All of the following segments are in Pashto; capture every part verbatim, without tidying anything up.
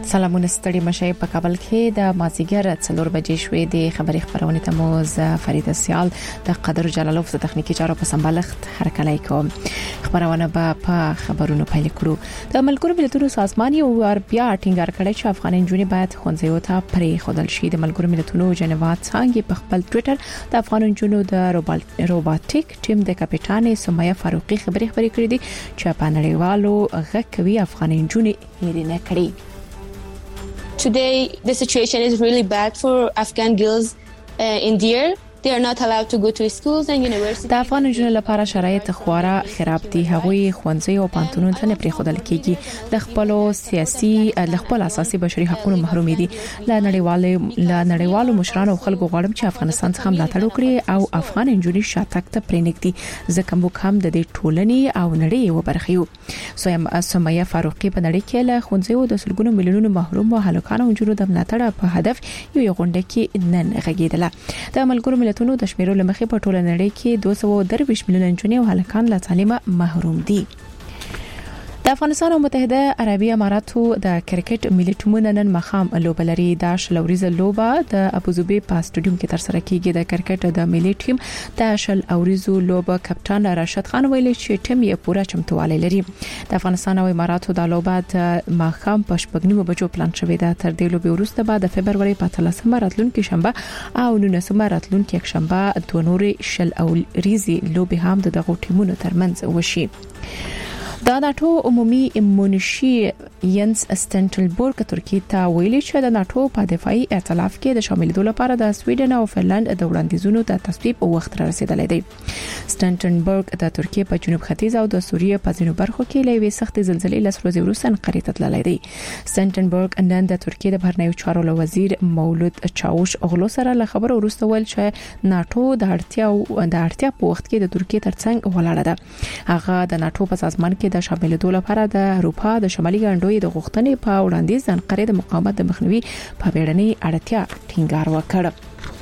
سلامونه ستړي مشه په کابل کې د مازیګر څلور بجې شوې د خبري خبرونه ته مو ز فرید سیال د قدر جلالوف د تخنیکی چارو په سمبالښت هرکلای کوم خبرونه په خبرونو پیل کړو د ملګرو ملتونو سازمان یو ور بیا ټینګار کړی چې افغان نجونې باید خونځیو ته پرې خودل شي د ملګرو ملتونو جنیوا څنګه په خپل ټوئیټر د افغان نجونو د روبوټیک ټیم د کپټان سمیه فاروقي خبري خبري کړې دي چې په نړیوالو غکوي افغان نجونې هېر نه کړي. Today, the situation is really bad for Afghan girls uh, in Deir. They are not allowed to go to schools and universities. د افغان نجونو لپاره شرایط خورا خراب دي. هغوی ښوونځي او پانتونونو ته نه پریښودل کیږي. د خپل سیاسي د خپل اساسي بشري حقوقو محروم دي. ل نړیوالو ل نړیوالو مشرانو خلکو غواړم چې افغانستان څخه ملاتړ وکړي او افغان نجونې شاتګ ته پرېنګدي. ځکه موږ هم د دې ټولنې او نړۍ یو برخه یو. سویم سمیه فاروقي په نړۍ کې له ښوونځي د سلګونو میلیونونو محروم او هلکانو نجونو د ملاتړ په هدف یو غونډه کې نن غږیدله. د ملګرو ملتونو د شمیرو لمخې په ټوله نړۍ کې دوه سوه او درویشت میلیونه نجونې او هلکان له تعلیمه محروم دي. د افغانستان او متحده عربي اماراتو د کرکټ ملي ټیمونو نن مخام لوبلري د شلوريزه لوبه د ابوظبي په سټډیوم کې تر سره کیږي. د کرکټ د ملي ټیم د شل اوريزو لوبه کپټان راشد خان ویلي چې ټیم یې پوره چمتووالی لري. د افغانستان او اماراتو د لوبه د مخام په شپږنیمو بجو پلان شوې ده. تر دې لوبې وروسته بعد د فبرवरी په اتلسمه راتلونکي شنبه او نولسمه راتلونکي یک شنبه دوه نورې شل اوريزي لوبې هم د دغو ټیمونو ترمنځ وشي. د ناتو عمومي منشي ینس استنټلبورګ ترکیه ته ویلي چې د ناتو په دفاعي ائتلاف کې د شاملېدو لپاره د سویډن او فنلند د وړاندیزونو د تصویب وخت را رسیدلی دی. استنټلبورګ د ترکیه په جنوب ختیځ او د سوریه په ځینو برخو کې لوي سخت زلزلې لس ورځې وروسته انقرې ته تللی دی. استنټلبورګ نن د ترکیه د بهرنیو چارو وزیر مولود چاوش اغلو سره له خبرو وروسته ویل چې ناتو د اړتیا د اړتیا په وخت کې د ترکیه ترڅنګ ولاړه ده. هغه د ناتو په سازمان کې د شاملېدو لپاره د اروپا د شمالي ګاونډیو د غوښتنې په وړاندیز د انقرې د مقاومت د مخنیوي په بیړنۍ اړتیا ټینګار وکړ.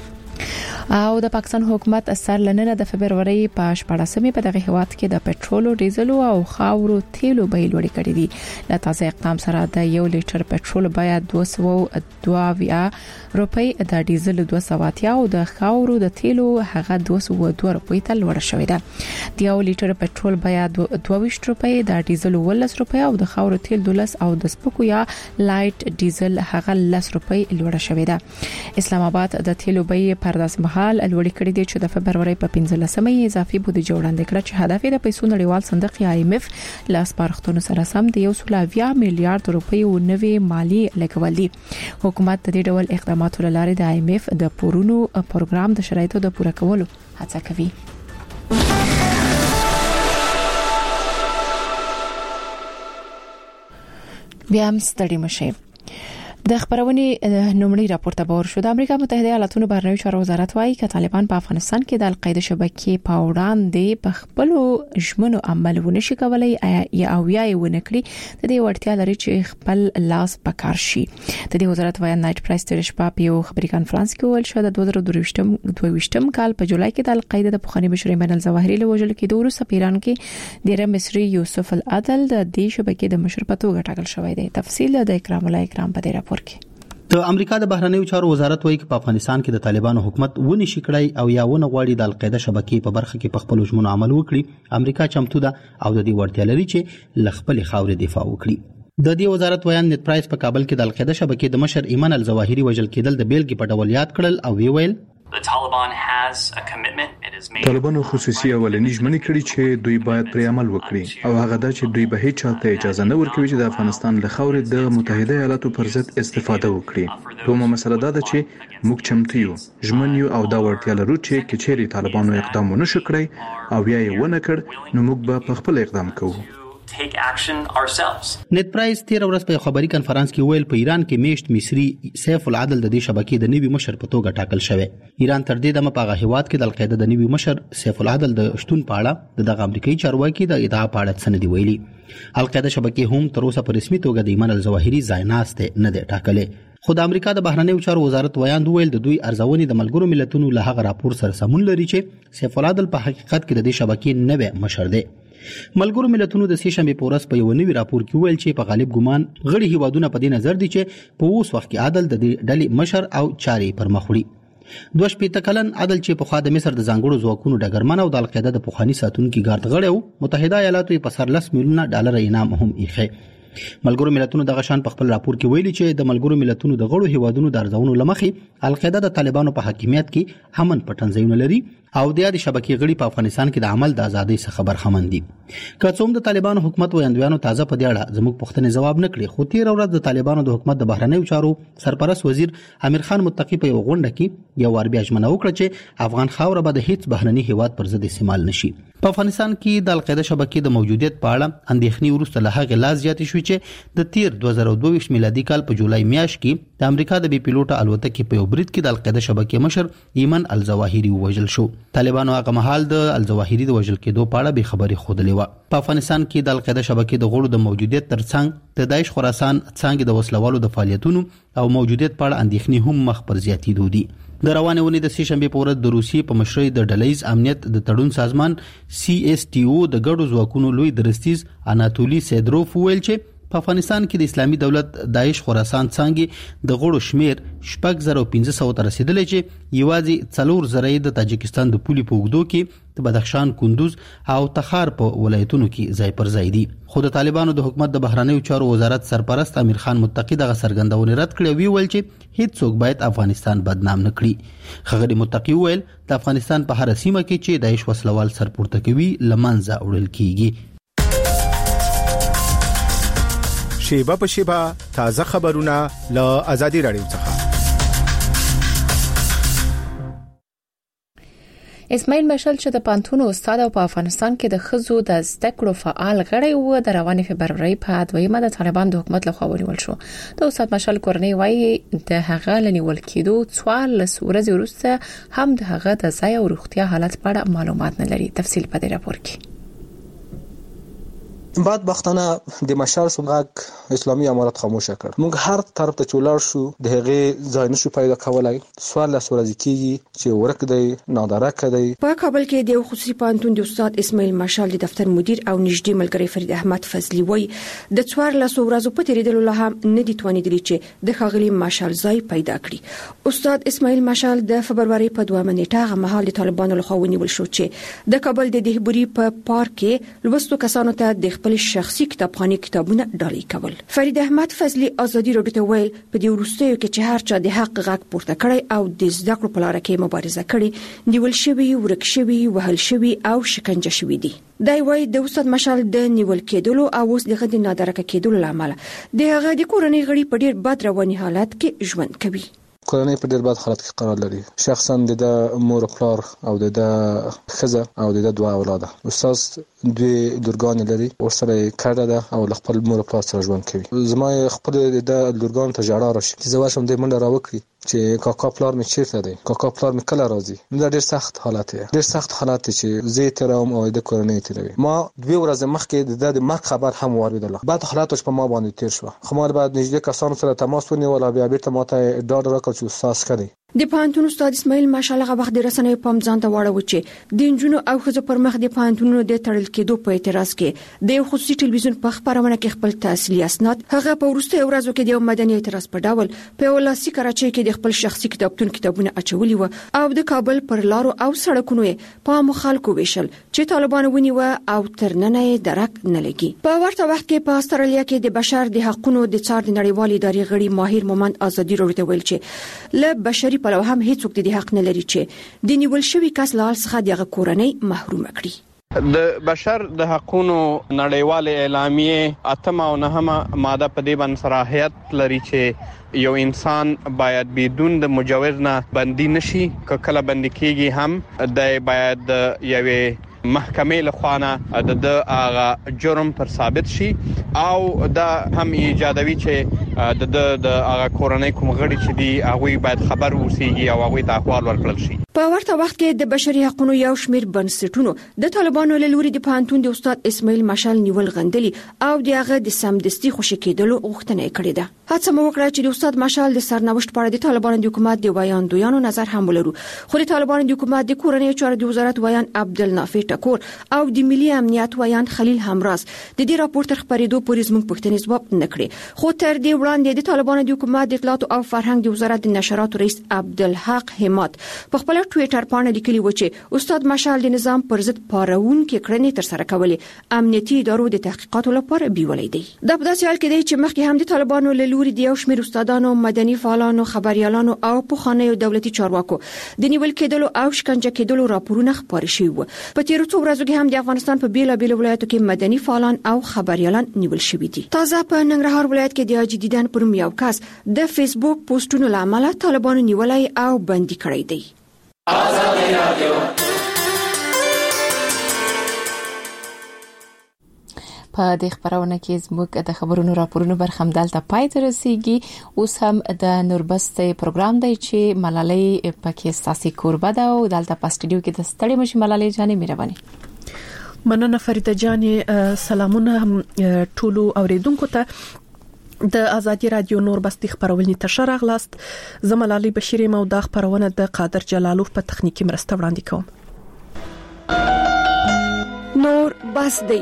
او د پاکستان حکومت اثر لننه د فبرवरी په شپږمه په دغه هواد کې د پټرول او ډیزل او خاورو تیلو بیې لوړې کړې دي. له تازه اقدام سره د یو لیټر پټرول بیه دوه سوه او دوه روپۍ، د ډیزل دوه سوه اتیا او د خاورو د تیلو هغه دوه سوه او دوه روپۍ ته لوړه شوې ده. د یو لیټر پټرول بیه دوه ویشت روپۍ، د ډیزل ولس روپۍ او د خاورو تیل دولس او د سپکو یا لایټ ډیزل هغه لس روپۍ لوړه شوې ده. اسلام آباد د تیلو بیې پر داسې حال لوړې کړې دي چې د فبرवरी په پنځلسمه اضافي بودیجه وړاندې کړه چې هدف یې د پیسو نړیوال صندوق یا آی ایم ایف له سپارښتنو سره سم د یو سل اویا میلیارډ روپۍ نوي مالی لګول دي. حکومت د دې ډول اقداماتو لپاره د آی ایم ایف د پورونو پروګرام د شرایطو د پوره کولو هڅه کوي. بیا هم ستړي مشه. د خبرونې نومړي راپورته باور شو. د امریکا متحده ایالاتونو بهرنیو چارو وزارت وايي چې طالبان په افغانستان کې د القاعده شبکې په وړاندې په خپل ژمنو عمل ونشي کولای یا او یا ونه کړي. د دې وړتیا لري چې خپل لاس پکار شي. د دې وزارت وايي نایټ پرایس تر شپه په یو خبري کانفرنس کې ویل شو د دوه زره دوه ویشتم کال په جولای کې د القاعده د پخوانی مشر ایمن الظواهری له وژل کېدو وروسته په ایران کې ډیر مصری یوسف العدل د دې شبکې د مشر په توګه ټاکل شوی دی. تفصیل د اکرام الله اکرام په دې راپور کې. د امریکا د بهرنیو چارو وزارت وايي چې په افغانستان کې د طالبانو حکومت ونی شي کړی او یا ونه غواړي د القاعده شبکې په برخه کې په خپل ژمنو عمل وکړي. امریکا چمتو ده او د دې وړتیا لري چې ل خپل خاورې دفاع وکړي. د دې وزارت ویان نت پرایس په کابل کې د القاعده شبکې د مشر ایمن الظواهری وژل کېدل د بیلګې په ډول یاد کړل او ویل طالبانو خصوصي اولنی ژمنې کړې چې دوی باید پر عمل وکړي او هغه دا چې دوی به هیڅ چاته اجازه نه ورکوي چې د افغانستان له خاورې د متحده ایالاتو پر ضد استفاده وکړي. دومره مسله دا ده چې موږ چمتو یو، ژمن یو او دا وړتیا لرو چې کچېرې طالبانو اقدام ونه شي کړی او یا یې ونه کړ نو موږ به په خپل اقدام کوو. take action ourselves. نت پرایس تیر ورځ په خبري کانفرنس کې ویل په ایران کې میشت مصری سیف العدل د دې شبکې د نوي مشر په توګه ټاکل شوی. ایران تر دې دمه په هغه کې د القاعده د نوي مشر سیف العدل د شتون په اړه دغه امریکایي چارواکي د ادعا په اړه څه نه دی ویلي. القاعده شبکې هم تر اوسه په رسمي توګه د ایمن الظواهری ځایناسته نه دی ټاکلې. خو د امریکا د بهرنیو چارو وزارت ویاند ویل د دوی ارزونې د ملګرو ملتونو له هغه راپور سره سمون لري چې سیف العدل په حقیقت کې د دې شبکې نوې مشر دی. ملګرو ملتونو د سې شنبه پورس په یو نوي راپور کې ویل چې په غالب ګمان غړي هیوادونه په دې نظر دي چې په اوس وخت کې عدل د ډلې مشر او چاري پر مخ وړي. دوه شپېته کلن عدل چې په خوا د مصر د ځانګړو ځواکونو ډګرمن او د القاعده د پخوانی ساتونکو ګارد غړي متحده ایالاتو په سر لس میلیونه ډالر انعام هم ایښی. ملګرو ملتونو د غشان په خپل راپور کې ویلي چې د ملګرو ملتونو د غړو هیوادونو د ارزونو لمخې القاعده د طالبانو په حاکمیت کې همن پټنځایونه لري او د دې شبکې غړي په افغانستان کې د عمل د ازادۍ څخه برخمن دي. که څوم د طالبانو حکومت ویاندویانو تازه په دې اړه زموږ پوښتنې جواب نه کړي، خو تیر ورځ د طالبانو د حکومت د بهرنیو چارو سرپرست وزیر امیر خان متقی په یو غونډه کې یو ور بیا ژمنه وکړه چې افغان خاوره به د هیڅ بهرني هیواد پر ضد استعمال نشي. په افغانستان کې د القاعده شبکې د موجودیت په اړه اندېښنې وروسته له هغه لا زیاتې شوې چې د تیر دوه زره دوه ویشت میلادي کال په جولای میاشت کې د امریکا د بي پیلوټه الوتکې په یو برید کې د القاعده شبکې مشر ایمن الظواهری وژل شو. طالبانو هغه مهال د الظواهری د وژل کېدو په اړه به خبري خوده لیوه. په افغانستان کې د القاعده شبکې د غړو د موجودیت ترڅنګ د داعش خراسان څنګه د وسلوالو د فعالیتونو او موجودیت په اړه اندېښنې هم مخ پر زیاتېدو دي. د روانې ونې د سې شنبه په ورځ د روسیې په مشرۍ د ډلهیز امنیت د تړون سازمان سی ایس ټي او د ګډو ځواکونو لوی درستیز اناتولی سیدروف ویل چې په افغانستان کې د اسلامي دولت داعش خراسان څنګه د غړو شمیر شپږ زره پنځه سوه ته رسیدلی چې یوازې څلور زره د تاجکستان د پولي په اوږدو کې د بدخشان، کندوز او تخار په ولایتونو کې ځای پر ځای دي. خو د طالبانو د حکومت د بهرنیو چارو وزارت سرپرست امیر خان متقی دغه څرګندونه رد کړې وی ول چې هیڅ څوک باید افغانستان بدنام نه کړي. خغری متقی ویل د افغانستان په هر سیمه کې چې داعش وسلوال سرپورته کوي لمنځه وړل کیږي. شیبه په شیبه تازه خبرونه له آزادي رادیو څخه. اسماعیل مشال چې د پانتون استاد او په افغانستان کې د خزو د زده کړو فعال غړی و د روانې فبرवरी په دویمه د طالبان د حکومت لخوا ونیول شو. د استاد مشال کورنۍ وايي د هغه لنیول کېدو څوارلس ورځې وروسته هم د هغه د ځای او روغتیا حالت په اړه معلومات نه لري. تفصیل په دې راپور کې. بعد وختانه د مشال سمغاک اسلامي امارات خاموشه کړ. موږ هر طرف ته چولار شو د هغه ځای نشو پیدا کولای. سوال له سورځ کیږي چې ورک دی نادره کړي. په کابل کې د خصوصي پانتون د استاد اسماعیل مشال د دفتر مدیر او نږدې ملګری فرید احمد فضلی وای د څوار له سورځو په تیریدلو له هم نه دي توانیدلی چې د خاغلی مشال ځای پیدا کړي. استاد اسماعیل مشال د فبرवरी په دوه نیټه مهال د طالبانو لخوا ونیول شو چې د کابل د دهبوري په پارک کې لوستو کسانو ته د خپل شخصي کتابخانه کتابونه ډالۍ کول. فرید احمد فضلی ازادي راډیو ته ویل په دې وروستیو کې چې هر چا د حق غږ پورته کړی او د زده کړو په لار کې مبارزه کړې نیول شوی ورک شوی وهل شوی او شکنجه شوی دي. دا وایي د استاد مشال د نیول کېدلو او اوس د غدي نادرکه کېدلو لامل د هغه د کورنۍ غړي په ډیر بد رواني حالت کې ژوند کوي. کورنۍ په ډیر بد حالت کې قرار لري. شخصا د مور پلار او د خزه او د دوه اولاد. استاد دوی لورګان لري ورسره کړه ده او خپل مور پلار سره ژوند کوي. زما خپل د لورګان ته جړه راشي چې زما شم د منډه راوکړي چې کاکا پلار می چیرته دی، کاکا پلار می کله راځي. دا ډیر سخت حالت دی، ډیر سخت حالت چې زه ترام او د کورنۍ تروي. ما دوی ورځې مخکې د د مرګ خبر هم واردله. بعد حالت په ما باندې تیر شو. خو ما بعد نږدې کسانو سره تماس ونیول او بیا بیرته ماته ډاډ راکړ چې استاد کړي. د پانتون استاد اسماعیل مشال هغه وخت د رسنۍ پام ځان ته واړو چې د انجونو او خزو پر مخ د پانتونونو د تړل کېدو په اعتراض کې د خصوصي ټلویزیون په خبرونه کې خپل تحصیلي اسناد هغه په وروستي ورځو کې د مدني اعتراض په ډول په ولاسي کراچۍ کې د خپل شخصي کتابتون کتابونه اچولي و او د کابل پر لارو او سړکونو په مخالکو ویشل چې طالبان ونیو او تر نن یې درک نه لګي. په ورته وخت کې په استرالیا کې د بشر د حقوقو د څار د نړیوال ادارې غړي ماهر مومند ازادي راډیو ته ویل چې له بشري په لور هم هیڅوک د حق نه لري چې د نیول شوی کس له څخه د کورنۍ محروم کړي. د بشر د حقوقو نړیوال اعلامیه اتم او نهمه ماده په دې باندې صلاحیت لري چې یو انسان باید بدون د مجوز نه بندي نشي. کله بندي کیږي هم د باید یوې محکمې لخوانه د د هغه جرم پر ثابت شي او دا هم ایجادوي چې د د هغه کورنۍ کوم غړي چې دی هغه باید خبر وسیږي او هغه ته احوال ورکړل شي. په ورته وخت کې د بشري حقوقو یو شمېر بنسټونو د طالبانو له لوري د پانتون د استاد اسماعیل مشال نیول غندلي او د هغه د سمدستي خوشی کېدلو غوښتنه کړې ده. هڅه مو وکړه چې د استاد مشال د سرنوشت په اړه د طالبانو د حکومت د ویاندویانو نظر هم ولرو. خو د طالبانو د حکومت د کورنۍ چارو د وزارت ویان عبدالنافع شکور او د ملي امنیت ویان خلیل همراز د دې راپور تر خبرېدو پورې زموږ پوښتنې ځواب نکړي، خو تر دې وړاندې د طالبانو د حکومت د اطلاعات او فرهنګ د وزارت د نشراتو رئیس عبدالحق همت په خپل ټوئیټر باندې لیکلي و چې استاد مشعل د نظام پر ضد پارونکې کړنې تر سره کولې امنیتي ادارو د تحقیقاتو لپاره بیولې دي. د په داسې حال کې دی چې مخکې هم د طالبانو له لوري د یو شمېر استادانو، مدني فعالانو، خبريالانو او پخوانیو دولتي چارواکو د نیول کېدلو او شکنجه کېدلو راپورونه خپاره شوي وو. په تیرو څو ورځو کې هم د افغانستان په بیلابېلو ولایتو کې مدني فعالان او خبريالان نیول شوي دي. تازه په ننګرهار ولایت کې د حاجي دیدن پر یو کس د فیسبوک پوسټونو له امله طالبانو نیولای او بندي کړی دی. آزادي رادیو په دې خبرونه کې زموږ د خبرونو راپورونو برخه هم دلته پای ته رسیږي. اوس هم د نوربستې پروګرام دی چې ملالۍ پکې ساسي کوربه ده او دلته په سټډیو کې د ستړي مشي ملالۍ جانې مهرباني. مننه فریده جانې، سلامونه ټولو اوریدونکو ته. د آزادي رادیو نوربستې خبرونه ته شرغلاست. زملالي بشيري مو د خبرونه د قادر جلالوف په تخنیکی مرسته وړاندې کوم. نور بس دی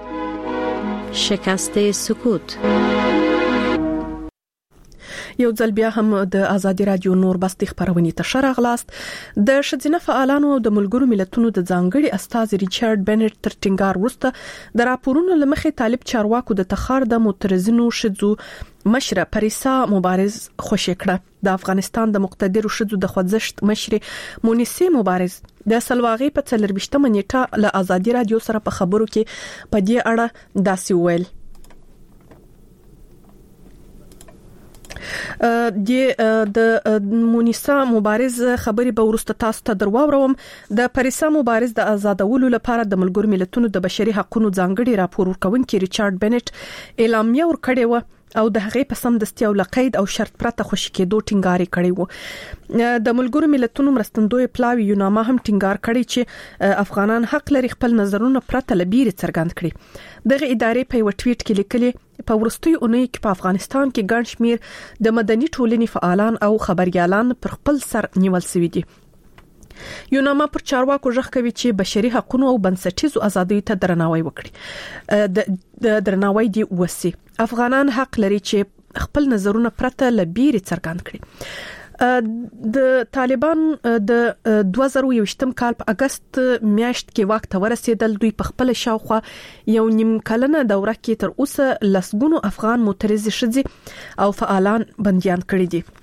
شکست سکوت. یو ځل بیا هم د آزادي رادیو نوربستې خبرونه ته شرغلاست. د شذینه فعالانو او د ملګرو ملتونو د ځانګړي استاذ ریچارډ بنټ تر ټینګار وروسته د راپورونو لمخې طالب چارواکو د تخار د معترضینو شذو مشره پریسا مبارز خوشی کړه. د افغانستان د مقتدرو شذو د خوځښت مشره مونیسه مبارز د سلواغي په څلرويشتمه نیټه له آزادي رادیو سره په خبرو کې په دې اړه داسې ویل. د مونیسه مبارز خبري به ورسته تاسو ته درواوروم. د پریسا مبارز د آزادولو لپاره د ملګرو ملتونو د بشري حقوقو ځانګړي راپور ورکونکي ریچارډ بنټ اعلامیه ورکړې و او د هغې په سم دستي او لقید او شرط پرته خوشی کېدو ټینګار کړی وو. د ملګرو ملتونو مرستندوی پلاوی یوناما هم ټینګار کړی چې افغانان حق لري خپل نظرونه پرته لبیره څرګند کړي. دغه ادارې په یو ټویټ کې لیکلي په ورستۍ اونۍ کې په افغانستان کې ګڼ شمېر د مدني ټولنې فعالان او خبريالان پر خپل سر نیول شوي دي. یوناما پر چارواکو ژغ کوي چې بشري حقوقو او بنسټیزو ازادیو ته درناوی وکړي. د درناوی دی وسی افغانان حق لري چې خپل نظرونه پرته لبیره څرګند کړي. د طالبان د دوه زره یوویشتم کال په اگست میاشت کې وخت ورسېدل. دوی په خپل شاوخوا یو نیم کلنه دوره کې تر اوسه لسګونو افغان معترض شذې او فعالان بنديان کړي دي.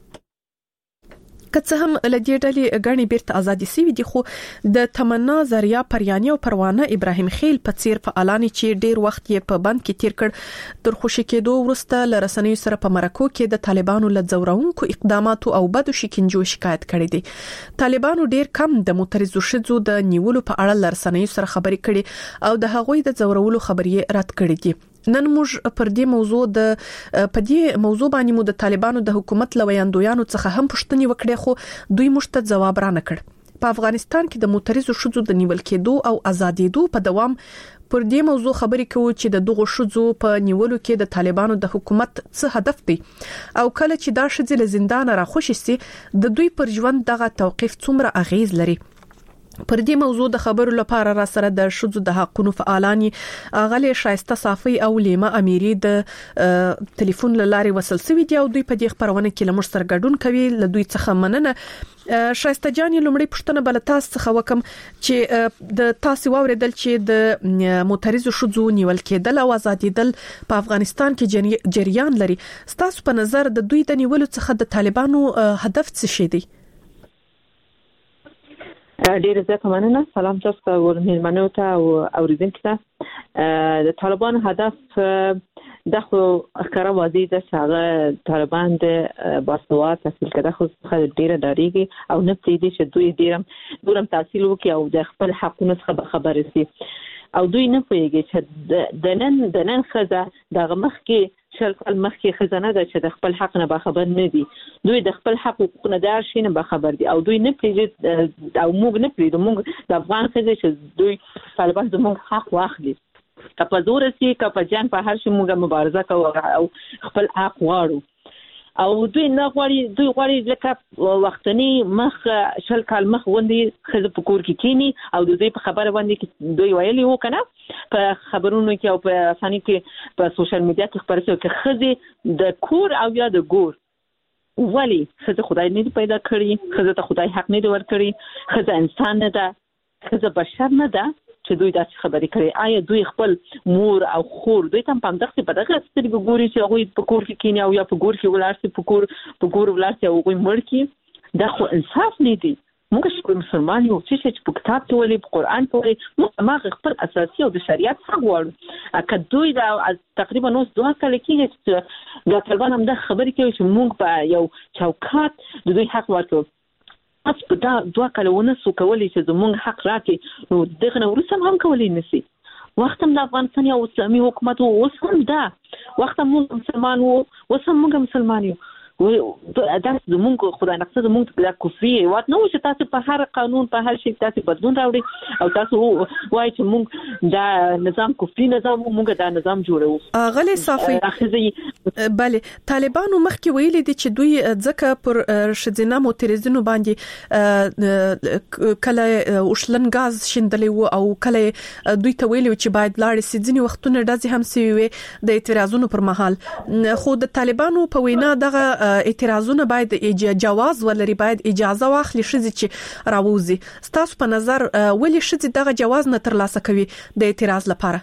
که څه هم لدې ډلې غني بیرته ازادي سوي دي، خو د تمنا زریا پریانی او پروانه ابراهیم خیل په څیر فعالان چې ډیر وخت یې په بند کې تیر کړ تر خوشی کېدو ورسته لرسنیو سره په مرکو کې د طالبانو لځورونکو اقداماتو او بدو شکنجو شکایت کړي دي. طالبانو ډیر کم د معترضو شذو د نیولو په اړه لرسنیو سره خبرې کړي او د هغوی د ځورولو خبرې رد کړي دي. نن موږ پر دې موضوع د په دې موضوع باندې مو د طالبانو د حکومت لویاندویانو څخه هم پوښتنې وکړې، خو دوی موږ ته ځواب را نه کړ. په افغانستان کې د معترضو شذو د نیول کېدو او ازادېدو په دوام پر دې موضوع خبرې کوو چې د دغو شذو په نیولو کې د طالبانو د حکومت څه هدف دی او کله چې دا شذې له زندان را خوشي سي د دوی پر ژوند دغه توقيف څومره اغیز لري. پر دې موضوع د خبرو لپاره را سره د شذو د حقوقو فعالانی غلي شایسته صافي او لیما اميري د ټلیفون لارې وصل سوي دي او دوی په دې خبرونه کې لمر سره ګډون کوي. له دوی څخه مننه. شایسته جان لومړی پښتنه بل تاسو څخه وکم چې د تاسو واوریدل چې د معترضو شذو نیول کېدل او ازادېدل په افغانستان کې جریان لري. تاسو په نظر د دوی د نیولو څخه د طالبانو هدف څه شي دی؟ ډیر زیات مننه. سلام تاسو ته ورمنو ته او اوریدونکو ته. د طالبان هدف د خو ښکارا واضح ده چې هغه طالبان د باسواد تحصیل کړه خو څخه ډیره ډاریږي او نه پریدي چې دوی ډیرم دورم تحصیل وکړي او د خپل حقونو څخه خبرې سي او دوی نه پوهیږي چې د نن د نن خزه د مخ کې شل کال مخکې خزانه ده چې د خپل حق نه خبر نه دي. دوی د خپل حق حقوقونه دار شي نه خبر دي او دوی نه پریږي او موږ نه پریږو موږ د افغان خزه چې دوی طالبان زموږ حق واخلي که په زور سي که په جان په هر شي موږ مبارزه کوو او خپل حق غواړو. او دوی نه غواړي دوی غواړي لکه وختنی مخ شل کال مخ غوندي خزه په کور کې کینی او دوی په خبره باندې دوی ویلي وو کنه په خبرونو کې او په اساني کې په سوشل میډیا کې خبرې کوي چې خزه د کور او یا د ګور ولی خزه خدای نه پیدا کړی خزه ته خدای حق نه ور کړی خزه انسان نه ده خزه بشر نه ده چې دوی داسې خبرې کوي. آیا دوی خپل مور او خور دوی تم پام دغه په دغه سترګو ګوري چې هغه په کور کې کینی او یا په ګور کې ولارسي په کور په ګور ولارسي او هغه مړ کی دا خو انصاف نه دی. موږ چې مسلمان یو چې په کتاب کې ولې په قران کې ولې موږ خپل اساسي او د شریعت حق غواړو. اګه دوی دا تقریبا نو دوه کال کې چې دا طالبان هم د خبرې کوي چې موږ په یو چوکاټ د دوی حق ورکړو. اس په دا دوه کلونه سو کولای چې زموږ حق راکې نو دغه نو رسم هم کولای نسی. وخت هم د افغانستان یو اسلامي حکومت او اوس هم دا وخت موږ مسلمان وو اوس هم موږ مسلمان یو. و دا زموږ خدای نقصه زموږ د کفري وات نو چې تاسو په هر قانون په هر شي تاسو بدلون راوړي او تاسو وایي چې موږ دا نظام کفري نظام موږ دا نظام جوړو. غلي صافي bale طالبانو مخکې ویلي دي چې دوی ځکه پر شذنا موتریزونو باندې کله وشلن غاز شیندلې وو او کله دوی ته ویلي چې باید لاړ سي ځنی وختونه داسې هم سي وي د اعتراضونو پر مهال خو د طالبانو په وینا دغه اعتراضونه باید جواز ولري باید اجازه واخلي شذ چې راووزي. ستاسو په نظر ولې شذ دغه جواز نه ترلاسه کوي د اعتراض لپاره؟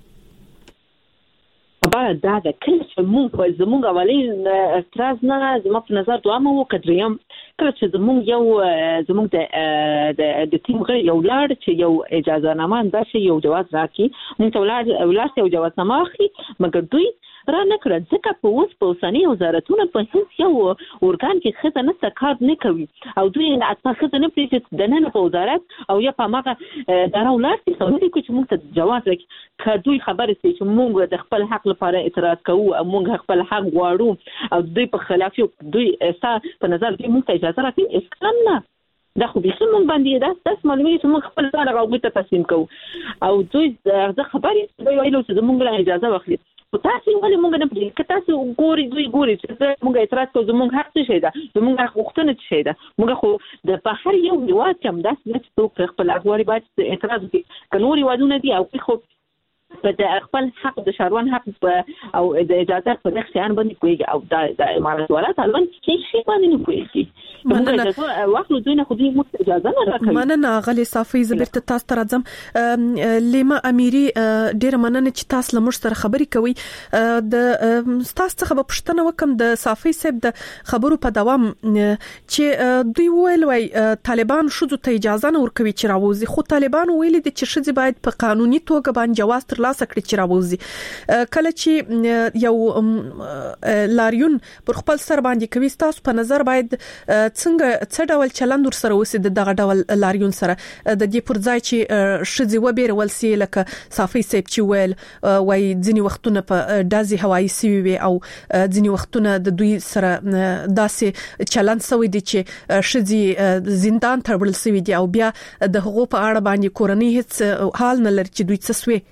خبره دا ده کله چې موږ زموږ اولین اعتراض نه زموږ په نظر دوه مو کډریم کله چې زموږ یو زموږ د د ټیم غړي یو لار چې یو اجازه نامه انداسه یو جواز راکړي موږ ته ولر ولر یو جواز نامه اخلي مګر دوی را نه کړ ځکه په اوس په اوسنی وزارتونو په هیڅ یو اورګان کې خزه نه کار نه کوي او دوی اته خزه نه پریږدي د نن په وزارت او یا په ماغه دا ولرتي څنګه چې موږ ته جواز راکړي که دوی خبرې سي چې موږ د خپل حق لپاره اعتراض کوو او موږ خپل حق غواړو او دوی په خلاف دوی اساس په نظر دوی موږ ته اجازه راکړي اسلام نه دا خو به څنګه باندې دا تاسو معلومه چې موږ خپل ځان راغوته تسلیم کوو او دوی د خبرې دوی ویلو چې موږ له اجازه واخلي تاسو ولې موږ نه پېژنئ که تاسو ګوري دوی ګوري چې موږ اعتراض کوو زموږ حق څه شي ده زموږ حق غوښتنه څه شي ده موږ خو د په هر یو هیواد کې هم داسې نه چې څوک خپل حق غواړي باید اعتراض وکړي که نور هیوادونه دي او خو په د خپل حق د شاروان حق او د اجازه په دغه شیان باندې کوي او د امارات ولا طالبان هیڅ شي باندې نه کوي. مننه واخلو دوی نه خو دوی مو اجازه نه راکوي. مننه غلي صافي زبرت تاسو ته راځم لیما اميري ډیر مننه چې تاسو لمر سره خبري کوي. د تاسو څخه په پښتنه وکم د صافي صاحب د خبرو په دوام چې دوی ویل وای طالبان شذو ته اجازه نه ورکوي چې راوځي خو طالبان ویلي دي چې شذ باید په قانوني توګه باندې جواز تر لاسه کړي چې راوځي. کله چې یو لاریون پر خپل سر باندې کوي تاسو په نظر باید څنګه څه ډول چلند ور سره وسی د دغه ډول لاریون سره د دې پر ځای چې شذ و بیر ول سی لکه صافي سیب چې ویل وای ځنی وختونه په دازي هوایي سی وي او ځنی وختونه د دوی سره داسې چلند سوي دي چې شذ زندان ته ورل سوي دي او بیا د حقوق په اړه باندې کورنۍ هیڅ حال نه لري چې دوی څه سوي.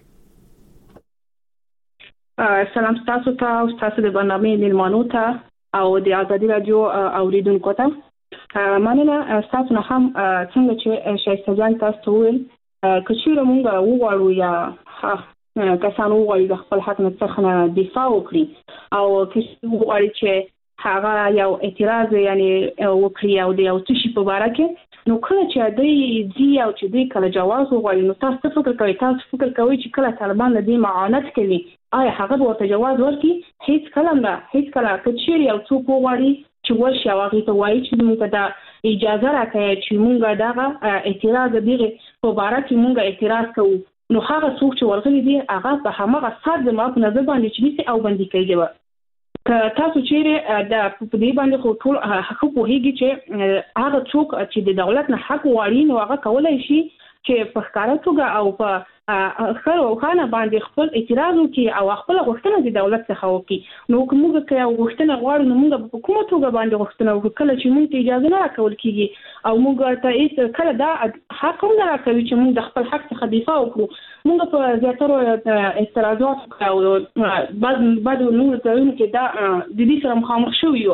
سلام تاسو ته او تاسو د برنامه میلمانو ته او د ازادي رادیو اوریدونکو ته مننه. تاسو نه هم څنګه چې شایسته جان تاسو ویل کچېره مونږ وغواړو یا کسانو وغواړي د خپل حق نه څخه دفاع وکړي او کله وغواړي چې هغه یو اعتراض یعنی وکړي او د یو څه په اړه کې نو کله چې دوی دی او چې دوی کله جواز وغواړي نو تاسو فکر کوئ تاسو فکر کوئ چې کله طالبان له دې معاونت کوي آیا هغه ورته جواز ورکړي؟ هیڅ کله نه هیڅ کله کچېری او څوک وغواړي چې ورشي او هغه ته وایي چې موږ دا اجازه راکړي چې موږ دغه اعتراض دغه په اړه کې موږ اعتراض کوو نو هغه څوک چې ورغلي دي هغه په هغه سر د ما په نظر باندې چې نسی او باندې کوي که تاسو چیرې د په دې باندې خو ټول حق وهیږي چې هغه څوک چې د دولت نه حق غواړي نو هغه کولای شي چې په ښکاره توګه او په خیر او خانه باندې خپل اعتراض وکړي او خپل غوښتنه د دولت څخه وکړي. نو کومه که غوښتنه غواړو نو موږ په کومه توګه باندې غوښتنه وکړو کله چې موږ ته اجازه نه راکول کیږي او موږ ته هیڅ کله دا حق هم نه راکوي چې موږ د خپل حق څخه دفاع وکړو. موږ په زیاتره اعتراضات او بعد بعد نور ځایونو کې دا د دې سره مخامخ شو یو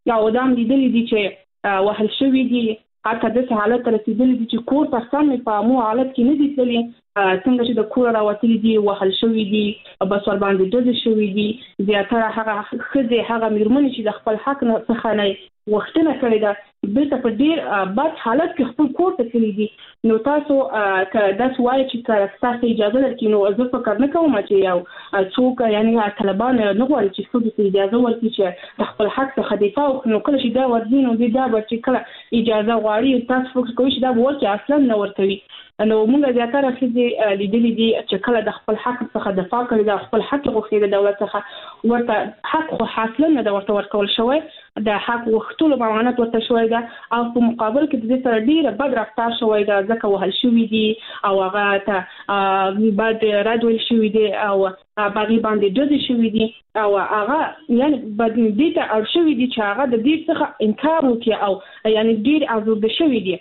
یا ودام لیدل دي چې وهل شوی دي حتی د حالت رسیدلې دي چې کور ته سم په مو حالت کې نه دي تللی څنګه چې د کور راوتلي دي وهل شوی دي بس ور باندې دوز شوی دي زیاتره هغه خځې هغه میرمنې چې د خپل حق نه څخه نه وختونه کړی دا بیرته په ډیر بد حالت کې خپل کور ته تللی دي نو تاسو که داس وایي چې تاسو اجازه لرئ نو زه فکر نه کوم چې یو څوک یعنی طالبان نه غواړي چې څوک اجازه ورکړي چې د خپل حق څخه دفاع وکړي نو کله چې دا ورځي نو دا به چې کله اجازه غواړي تاسو فکر کوئ چې دا ورکړي اصلا نه ورکوي نو موږ زیاتره چې لیدلې دي چې کله د خپل حق څخه دفاع کوي د خپل حق غوښتي د دولت څخه ورته حق خو حاصل نه د ورته ورکول شوی د حق وختلو معنات ورته شوی دا او په مقابل کې د دې سره ډیره بد رفتار شوی دا ځکه وهل شوی دي او هغه ته بعد رادول شوی دي او باغی باندې دوز شوی دي او هغه یعنی بد دې ته او شوی دي چې هغه د دې څخه انکار وکړي او یعنی ډیر ازود شوی دي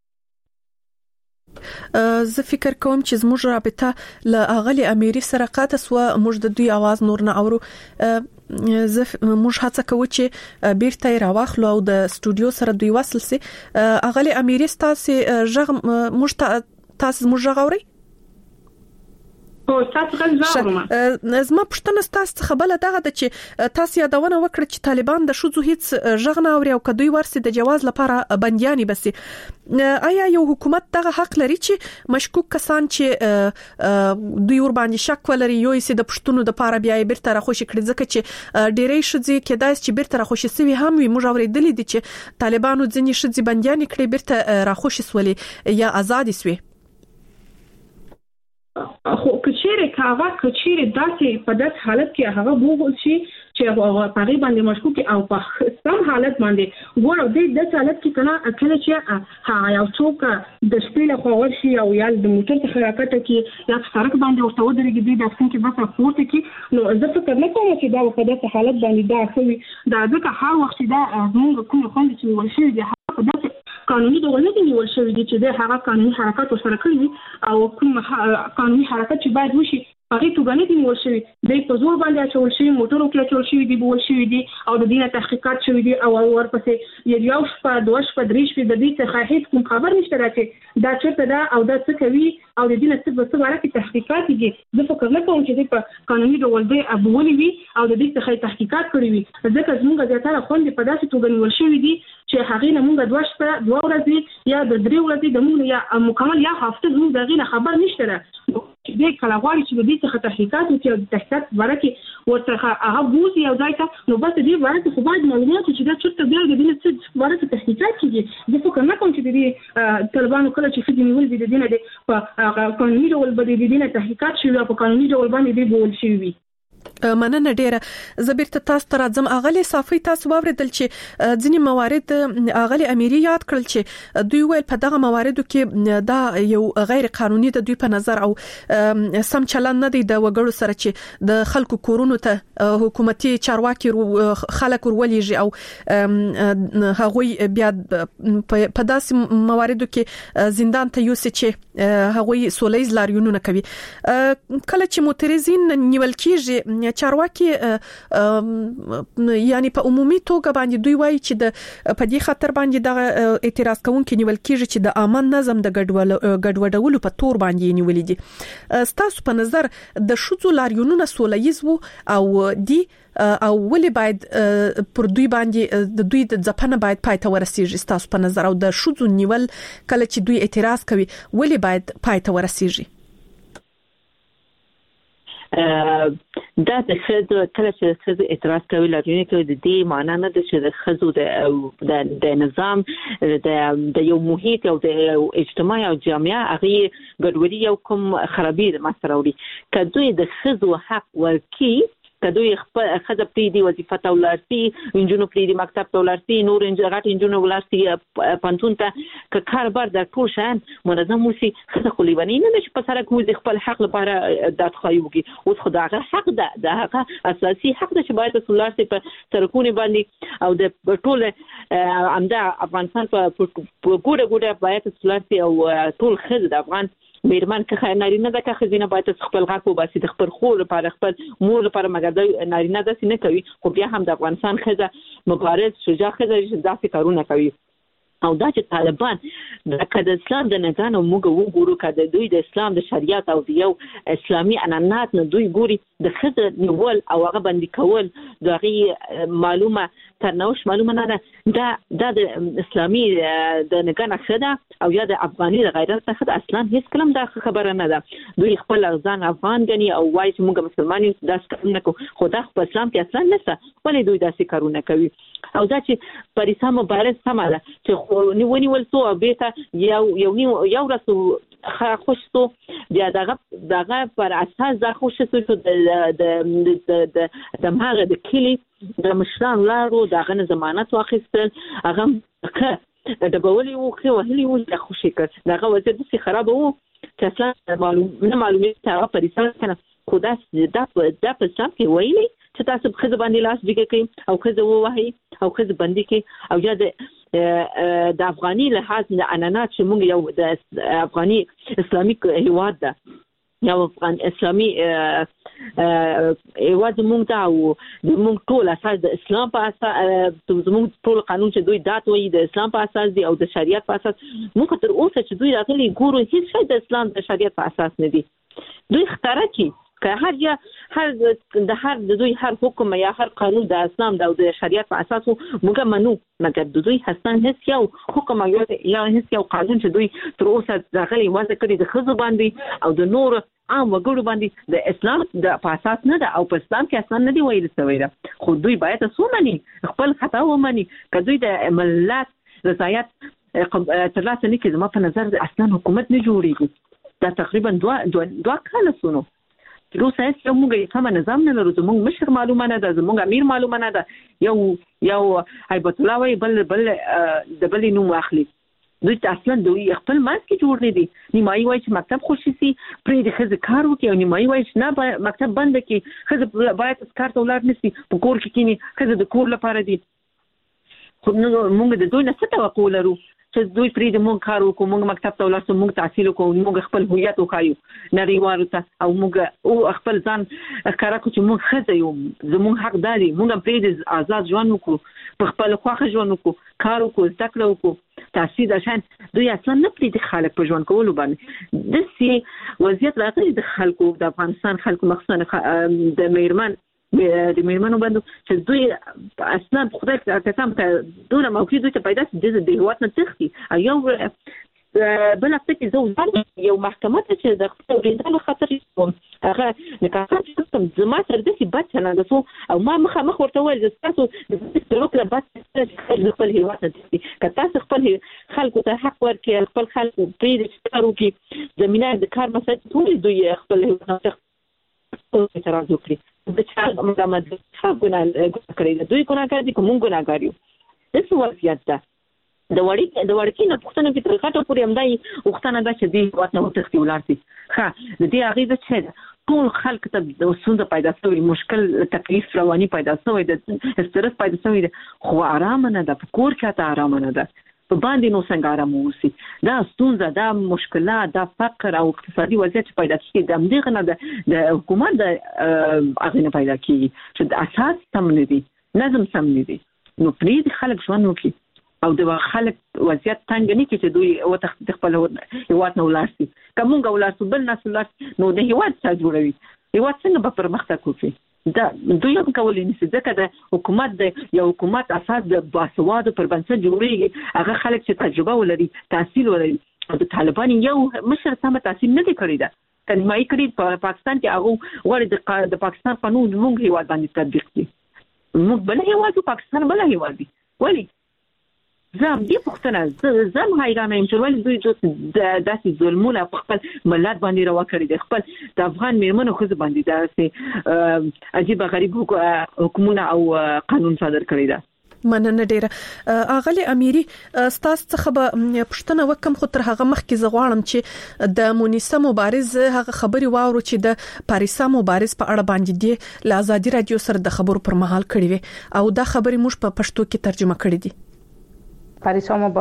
زه فکر کوم چې زموږ رابطه له اغلی اميري سره قاطه سو موږ د دوی आवाज نور نه اورو زه موږ هڅه کوو چې بیرته راوخلو او د استودیو سره دوی وصل سي اغلی اميري تاسو ژغ موږ تاسو موږ غوړي او تاسو غواړم زما پښتنه تاسو څخه بل دغه د چې تاسو یادونه وکړه چې طالبان د شوزو هیڅ ژغ نه اوري او کدوې ورسي د جواز لپاره بندياني بس آیا یو حکومت دغه حق لري چې مشکوک کسان چې دوی ور باندې شک ولري یو سي د پښتونو د لپاره بیا بیرته راخوشي کړي ځکه چې ډېرې شذي کېدای چې بیرته راخوشي سوي هم وي موږ اورېدلې دي چې طالبانو ځینې شذي بندياني کړي بیرته راخوشي سولي یا آزاد سوي خو کچېره کاوه کچېره داسې په داس حالت کې هغه وګول شي چې هغه پاري باندې مشکوک او په سم حالت باندې ګورو دې د حالت کې کنا کله چې ها یو څوک د شپې له خو ورشي او یا د موټر څخه راکټه کې یا سړک باندې ورته ودرېږي دې د څنګه په پورته کې نو زه فکر نه کوم چې دا په داسې حالت باندې دا کوي دا ځکه هر وخت دا موږ کوم خوند چې ورشي دي په داسې قانوني ډول نه دی نیول شوی دی چې د هغه قانوني حرکت وسره کړی او کوم قانوني حرکت چې باید وشي هغه توګه نه دی نیول شوی د په زور باندې اچول شوی موټرو کې اچول شوی دی بول شوی دی او د دې تحقیقات شوی دی او ورپسې یو شپه دوه شپه درې شپه د دې څخه هیڅ کوم خبر نشته راځي دا چې دا او دا څه کوي او د دې څه په څه ورته تحقیقات دي زه فکر نه کوم چې په قانوني ډول دی ابولي وي او د دې څخه تحقیقات کړی وي ځکه زموږ زیاتره خوند په داسې توګه نیول شوی دی چې هغه نه موږ دوه شپه دوه ورځې یا د درې ورځې د موږ یا مکمل یا هفته موږ دغه خبر نشته را دې کله غواړي چې د دې څخه تحقیقات وکړي او تحقیقات ورکړي ورته هغه بوزي او ځای ته نو بس دې ورته خو باید معلومات چې دا څه بیا د دې څه ورته تحقیقات کیږي زه فکر نه کوم چې د دې طالبانو کله چې فدی نیول دي د دې نه په قانوني ډول به د دې نه تحقیقات شوي او په قانوني ډول باندې دی بول شوی مننه ډیره زبرته تاسو تر ځم اغلی صافي تاسو واوریدل چې ځینې موارد اغلی اميري یاد کړل چې دوی ویل په دغه مواردو کې دا یو غیر قانوني د دوی په نظر او سم چلن نه دی د وګړو سره چې د خلکو کورونو ته حکومتي چارواکي خلک ورولېږي او هغوی بیا په داسې مواردو کې زندان ته یوسي چې هغوی سولېز لاریونونه کوي کله چې موتریزین نیول کیږي چارواکي یعنی په عمومي توګه باندې دوی وایي چې د په دې خاطر باندې د اعتراض کوونکي نیول کیږي چې د امن نظم د ګډوډولو په تور باندې نیولې دي ستاسو په نظر د شذو لاریونونو سولېز وو او دی او ولې باید پر دوی باندې د دوی د ځپنه باید پای ته ورسیږي ستاسو په نظر او د شذو نیول کله چې دوی اعتراض کوي ولې باید پای ته ورسیږي دا د خزو کله چې خزو اعتراض کوي لري کوي د دې معنا نه ده چې د خزو د د نظام د د یو محیط او د اجتماعي او جامعه هغه ګډوډي یو کوم خرابي مسره وړي کله د خزو حق ورکی کدوې خپل خزه پری دی وظیفه ته ولرسي انجونو پری دی مکتب ته ولرسي نور انجغات انجونو ولرسي پانتون ته ک کاربار د ټول شان منظم وسی خزه خو لیوانی نه چې په سره کوم خپل حق لپاره دات خایوږي اوس خدای حق ده د هغه اساسي حق ده چې باید ولرسي په سرکونه باندې او د ټول امدا افغانستان په ګوره ګوره باید ولرسي او ټول خزه د افغان میرمن که نارینه ده که خزینه باید خپل غاک وباسي د خپل خور لپاره خپل مور لپاره مګر د نارینه داسې نه کوي خو بیا هم د افغانستان خزه مبارز شجاع خزه داسې کارونه کوي او دا چې طالبان د اسلام د نگان او موږ وګورو کده دوی د اسلام د شریعت او د یو اسلامي عنعنات نه دوی ګوري د خزه نیول او هغه باندې کول دغه معلومه ترنوش معلومه نه ده دا دا د اسلامي د نگان خزه او یا د افغاني د غیرت خزه اصلا هیڅ کلم دا خبره نه ده دوی خپل ځان افغان غني او وایي چې موږ مسلمان یو داس کارونه کوو خو دا په اسلام کې اصلا نشته ولې دوی داسې کارونه کوي او دا چې پریسا مبارز سماله چې خو نیونی ولسو بیت یو یو یو رسو خوشتو بیا دغه دغه پر اساس دا خوشتو د د د د ماغه د کلی د مشران لارو دغه ضمانت واخیستل هغه د بولي او خو هلي و د خوشی کړ دغه وضعیت چې خراب وو چې اصلا معلوم نه معلومه تا پریسا کنه خدا د د په څام کې ویلي چې تاسو خزه باندې لاس دیګه کوي او خزه ووهي او خزه باندې کوي او یا د د افغاني لحاظ د عنعنات چې موږ یو د افغاني اسلامي هیواد ده یو افغان اسلامي هیواد موږ ته او موږ ټول اساس د اسلام په اساس موږ ټول قانون چې دوی دات وي د اسلام په اساس دی او د شریعت په اساس موږ تر اوسه چې دوی راغلي ګورو هیڅ شی د اسلام د شریعت په اساس نه دی دوی ختاره کی که هر یا هر د هر د دوی هر حکم یا هر قانون د اسلام د شریعت په اساس موږ منو مګر د دوی هستان هیڅ یو حکم یا یا هیڅ یو قانون چې دوی تر اوسه داخلي وځه کړی د خزو باندې او د نور عام وګړو باندې د اسلام د په اساس نه ده او په اسلام کې اصلا نه دی ویل شوی ده خو دوی باید سومني خپل خطا ومني که دوی د ملت رضایت تر لاسه نه کړي ما په نظر اصلا حکومت نه جوړیږي دا تقریبا دوه دوه کاله سونو روسه یو موږ سم نظام نه لرو زموږ مشر معلومه نه ده زموږ امیر معلومه نه ده یو یو هیبت الله وی بل بل د بل نوم اخلي دوی اصلا دوی خپل ماس کې جوړ نه دي نیمایي وای چې مکتب خوشي سي پرې د خزه کار وکي او نیمایي وای چې نه مکتب بند کی خزه باید کار ته ولر نسی په کور کې کینی خزه د کور لپاره دي خو موږ د دوی نه څه توقع لرو چې دوی پرې د مونږ کار وکړو مونږ مکتب ته ولاسو مونږ تحصیل وکړو مونږ خپل هویت وکایو نړیوالو ته او مونږ او خپل ځان ښکارا کو چې مونږ خزه یو زمونږ حق داري مونږ پرې د آزاد ژوند وکړو په خپل خواخه ژوند وکړو کار وکړو زده کړو وکړو تحصیل عشان دوی اصلا نه پرې د خلک په ژوند کولو باندې د سي وضعیت راغلي د خلکو د افغانستان خلکو مخصوصا د میرمن د میرمنو باندې چې دوی اصلا خدای قسم ته دونه موقع دوی ته پیدا د هیواد نه تختی یو بل افته زو یو محکمه چې د خپل خطر کوم هغه نکاح سیستم زما تر دې بچ نه دسو او ما مخه مخ ورته وایي چې تاسو د لوکل بچ خپل هیواد نه تختی که تاسو خپل خلکو ته حق ورکړي خپل خلکو پرې کارو کې زمينه د کار مسایل ټول دوی خپل هیواد نه تختی اعتراض وکړي د چا مدامت څه ګناه کړی دوی ګناګار دي کوم ګناګار یو د څه وضعیت ده د وړي د وړکی نه پښتنه په طریقه پورې امدای وختنه ده چې دی واسه وتختی ولارتي ښه د دې اغیزه چې ټول خلک ته د وسوند پیدا شوی مشکل تکلیف رواني پیدا شوی د استرس پیدا شوی خو آرام نه ده په کور کې ته آرام نه ده په باندې نو څنګه آرام وسی دا ستونزه دا مشکلات دا فقر او اقتصادي وضعیت پیدا کیږي د امدغه نه د حکومت د اغینه پیدا کیږي چې د اساس سم نه دي نظم سم نه دي نو پرې خلک ژوند وکړي او د خلک وضعیت څنګه نه کیږي دوی او تخت خپل هیواد نه ولاسي کومه ولاسو بل ناس ولاس نو د هیواد څخه جوړوي هیواد څنګه به پرمختګ کوي دا دوی هم کولای نشي ځکه د حکومت د یو حکومت اساس د باسواد پر بنسټ جوړیږي هغه خلک چې تجربه ولري تحصیل ولري د طالبان یو مشر سم تحصیل نه کړی دا کلمه یې کړی په پاکستان کې هغه ور د پاکستان قانون موږ هیواد باندې تطبیق کړي موږ بل هیواد پاکستان بل هیواد دی ولی زم دې پښتنه زم حیرانه یم چې ولې دوی د داسې ظلمونه په خپل ملت باندې روا کړی دي خپل د افغان میرمنو خو باندې داسې عجیب غریب حکومتونه او قانون صادر کړی ده مننه ډیره اغلی امیری ستاسو څخه به پښتنه وکم خو تر هغه مخکې زغواړم چې د مونیسا مبارز هغه خبري واورو چې د پاریسا مبارز په اړه باندې دی ل ازادي رادیو سره د خبرو پر مهال کړی وي او دا خبري موږ په پښتو کې ترجمه کړې دي پاریسا مبارز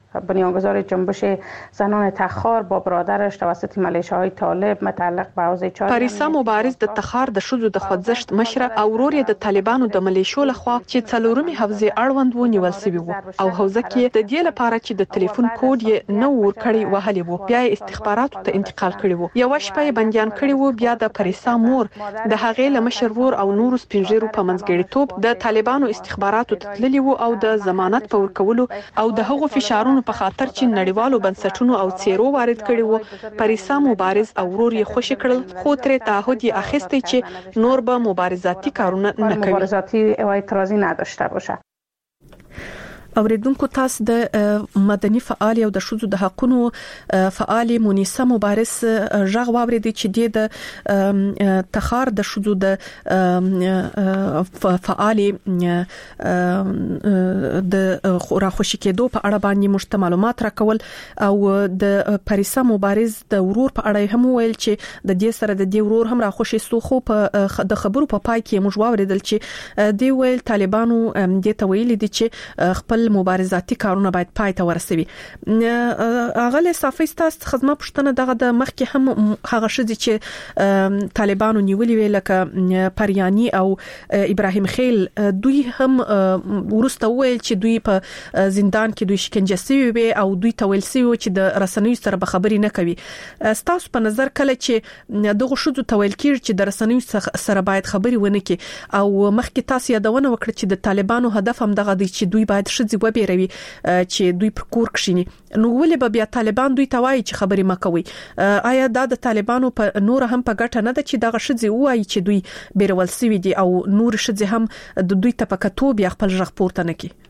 بنیانگذار جنبش زنان تخار با برادرش توسط ملیشه‌های طالب متعلق به حوزه چاد پاریسا مبارز د تخار د شذو د خوځښت مشره او ورور د طالبانو د ملیشو لخوا چې څلورمي حوزه اړوند و نیول شوی وو او حوزه کې د دې لپاره چې د ټلیفون کوډ یې نو ور کړی وهلی وو بیا استخباراتو ته انتقال کړی وو یو شپه بنديان کړی وو بیا د پاریسا مور د هغې لمشر ور او نورو سپینجیرو په منځګړیتوب د طالبانو استخباراتو ته تللی وو او د ضمانت په ورکولو او د هغو فشارونو په خاطر چې نړیوالو بنسټونو او څیرو وارد کړي وو پاریسا مبارز او ورور یې خوشی کړل خو تر تعهد یې اخیستی چې نور به مبارزاتي کارونه نه کوي مبارزاتی او اعتراضی نداشته باشه. اوریدونکو تاسو د مدني فعال او د شذو د حقوقو فعال مونیسا مبارز ژغ واوریدي چې د تخار د شذو د فعال د راخوشي کېدو په اړه باندې مشته معلومات راکول او د پاریسا مبارز د ورور په اړه هم ویل چې د دې سره د دې ورور هم راخوشي سو خو په د خبرو په پای کې موږ واوریدل چې دی ویل طالبانو د تویل دي چې خپل مبارزاتي کارونه باید پای ته ورسوي. اغه صافي ستاسو خدمت پښتنه دغه د مخکې هم هغه شدي چې طالبانو نیولې ویل ک پریانی او ابراهیم خیل دوی هم ورسته ویل چې دوی په زندان کې دوی شکنجه شوی وي او دوی تویل شوی چې د رسنیو سره به خبري نه کوي. ستاسو په نظر کله چې دغه شذو تویل کیږي چې د رسنیو سره باید خبري ونه کی او مخکې تاسو یادونه وکړه چې د طالبانو هدف هم دغه دی چې دوی باید شذ وبېروي چې دوی پر کور کښینی نو ولې به بیا طالبان دوی توای چې خبري مکوي آیا دا د طالبانو په نور هم په ګټه نه ده چې دغه شذ وایي چې دوی بیرول سوي دي او نور شذ هم د دوی تپکاتو بیا خپل ژغ پورته نه کی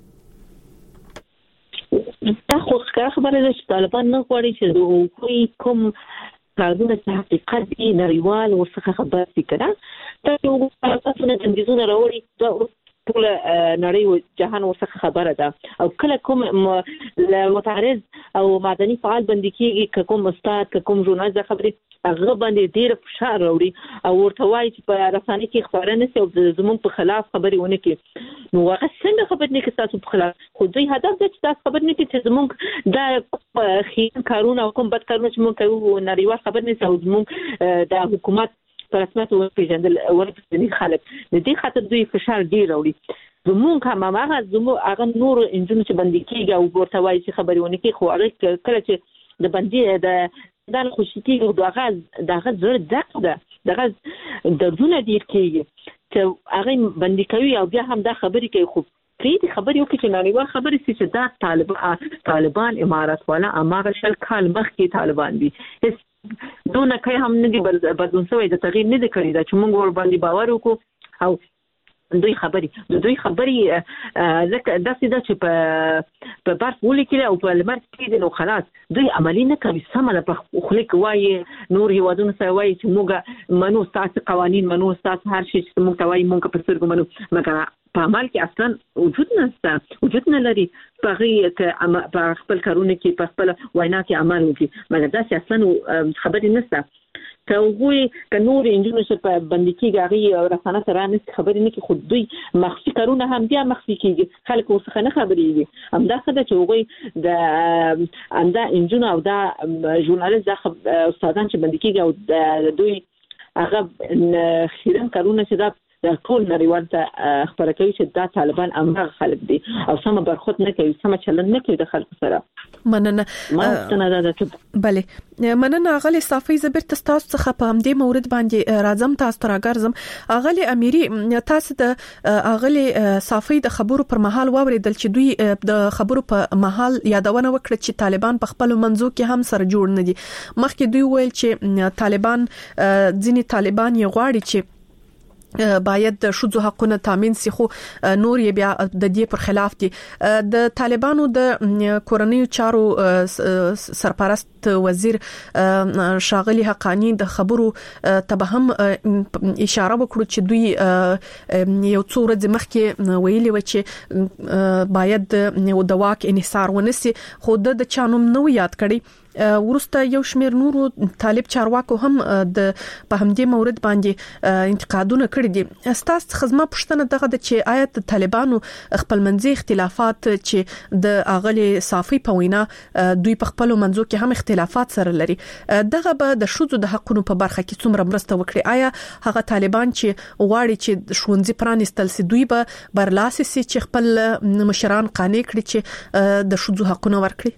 دا خو خبره ده چې طالبان نه غواړي چې دوی کوم کارونه چې حقیقت دي نړیوال ورڅخه خبر شي کړه دا یو تاسو نه تنظیمونه راوړي ټول نړۍ او جهان ورڅخه خبره ده او کله کوم متعرض او مدني فعال باندې کېږي کوم استاد کوم ژورنالیست خبري هغه باندې ډیر فشار راوړي او ورته وایي چې په رسانه کې خبرونه نشي او زموږ په خلاف خبري ونه کوي نو هغه څنګه خبرې نه کوي تاسو په خلاف خو دوی هدف دی چې تاسو خبرې نه کوي چې زموږ دا خیر کارونه او کوم بد کارونه چې موږ کوو نړیوال خبر نه او زموږ د حکومت په رسمیت ورپېژندل ورپېژني خلک د دې خاطر دوی فشار ډیر راوړي زموږ هم هغه زموږ هغه نور انجن چې باندې کېږي او ورته وایي چې خبرې ونه کوي خو هغه کله چې د باندې د د خوشي کېږي دغه دغه زړه دغه ده دغه دردونه ډیر کېږي چې هغه باندې کوي او بیا هم دا خبرې کوي خو پرې خبرې وکړي چې نړیوال خبرې سي چې دا طالبان طالبان امارات والا اماغه شل کال مخکې طالبان دي دونه کوي هم نه دي بدلون شوی د تغییر نه دي کړی دا چې موږ ور باندې باور وکړو او دوی خبرې دوی خبرې ځکه داسې ده چې په په برف ولیکل او په لمر کې نو خلاص دوی عملی نه کوي سمه په خلک وایي نور هیوادونو سره وایي چې موږ منو تاسو قوانين منو تاسو هر شي چې موږ توایي موږ په سترګو منو مګر په عمل کې اصلا وجود نشته وجود نه لري په هغه په خپل کارونه کې په خپل وینا کې عمل وکړي مګر دا چې اصلا خبرې نشته کوي ک نور انجنونو چې په باندې کې غوي رسانه سره نه خبرې نه کې خود دوی مخفي کارونه هم بیا مخفي کېږي خلک اوسه نه خبرېږي هم دا خدای چې وګي د اندا انجن او دا ژورنالیست استادان چې باندې کېږي او دوی هغه خیرن کارونه چې دا د ټول نړیوال ته خبره کوي چې دا طالبان امر خلک دي او سم برخود نه کوي سم چلند نه کوي د خلکو سره مننه بله مننه غلي صافي زبر تاسو څخه په همدې مورد باندې راځم تاسو راګرځم غلي اميري تاسو د غلي صافي د خبرو پر مهال واوریدل چې دوی د خبرو په مهال یادونه وکړه چې طالبان په خپل منځو کې هم سره جوړ نه دي مخکې دوی ویل چې طالبان ځینی طالبان یې غواړي چې باید د شذو حقونه تامین سي خو نور یې بیا د دې پر خلاف دي د طالبانو د کورنیو چارو سرپرست وزیر شاغلی حقانی د خبرو تبهم اشاره وکړه چې دوی یو څو ورځې مخکې ویلي و چې باید د واک انحصار ونسي خو د چانوم نو یاد کړي ورسته یو شمیر نورو طالب چارواکو هم د په همدې مورد باندې انتقادونه کړي دي. ستاسو خدمت پښتنه دغه د چې آیت طالبانو خپلمنځي اختلافات چې د اغلی صافي په وینا دوی په خپل منځو کې هم اختلافات سره لري، دغه به د شوزو د حقونو په برخه کې څومره مرسته وکړي؟ آیا هغه طالبان چې غواړي چې ښوونځي پرانیستل سي دوی به برلاسي سي چې خپل مشران قانع کړي چې د شوزو حقونه ورکړي؟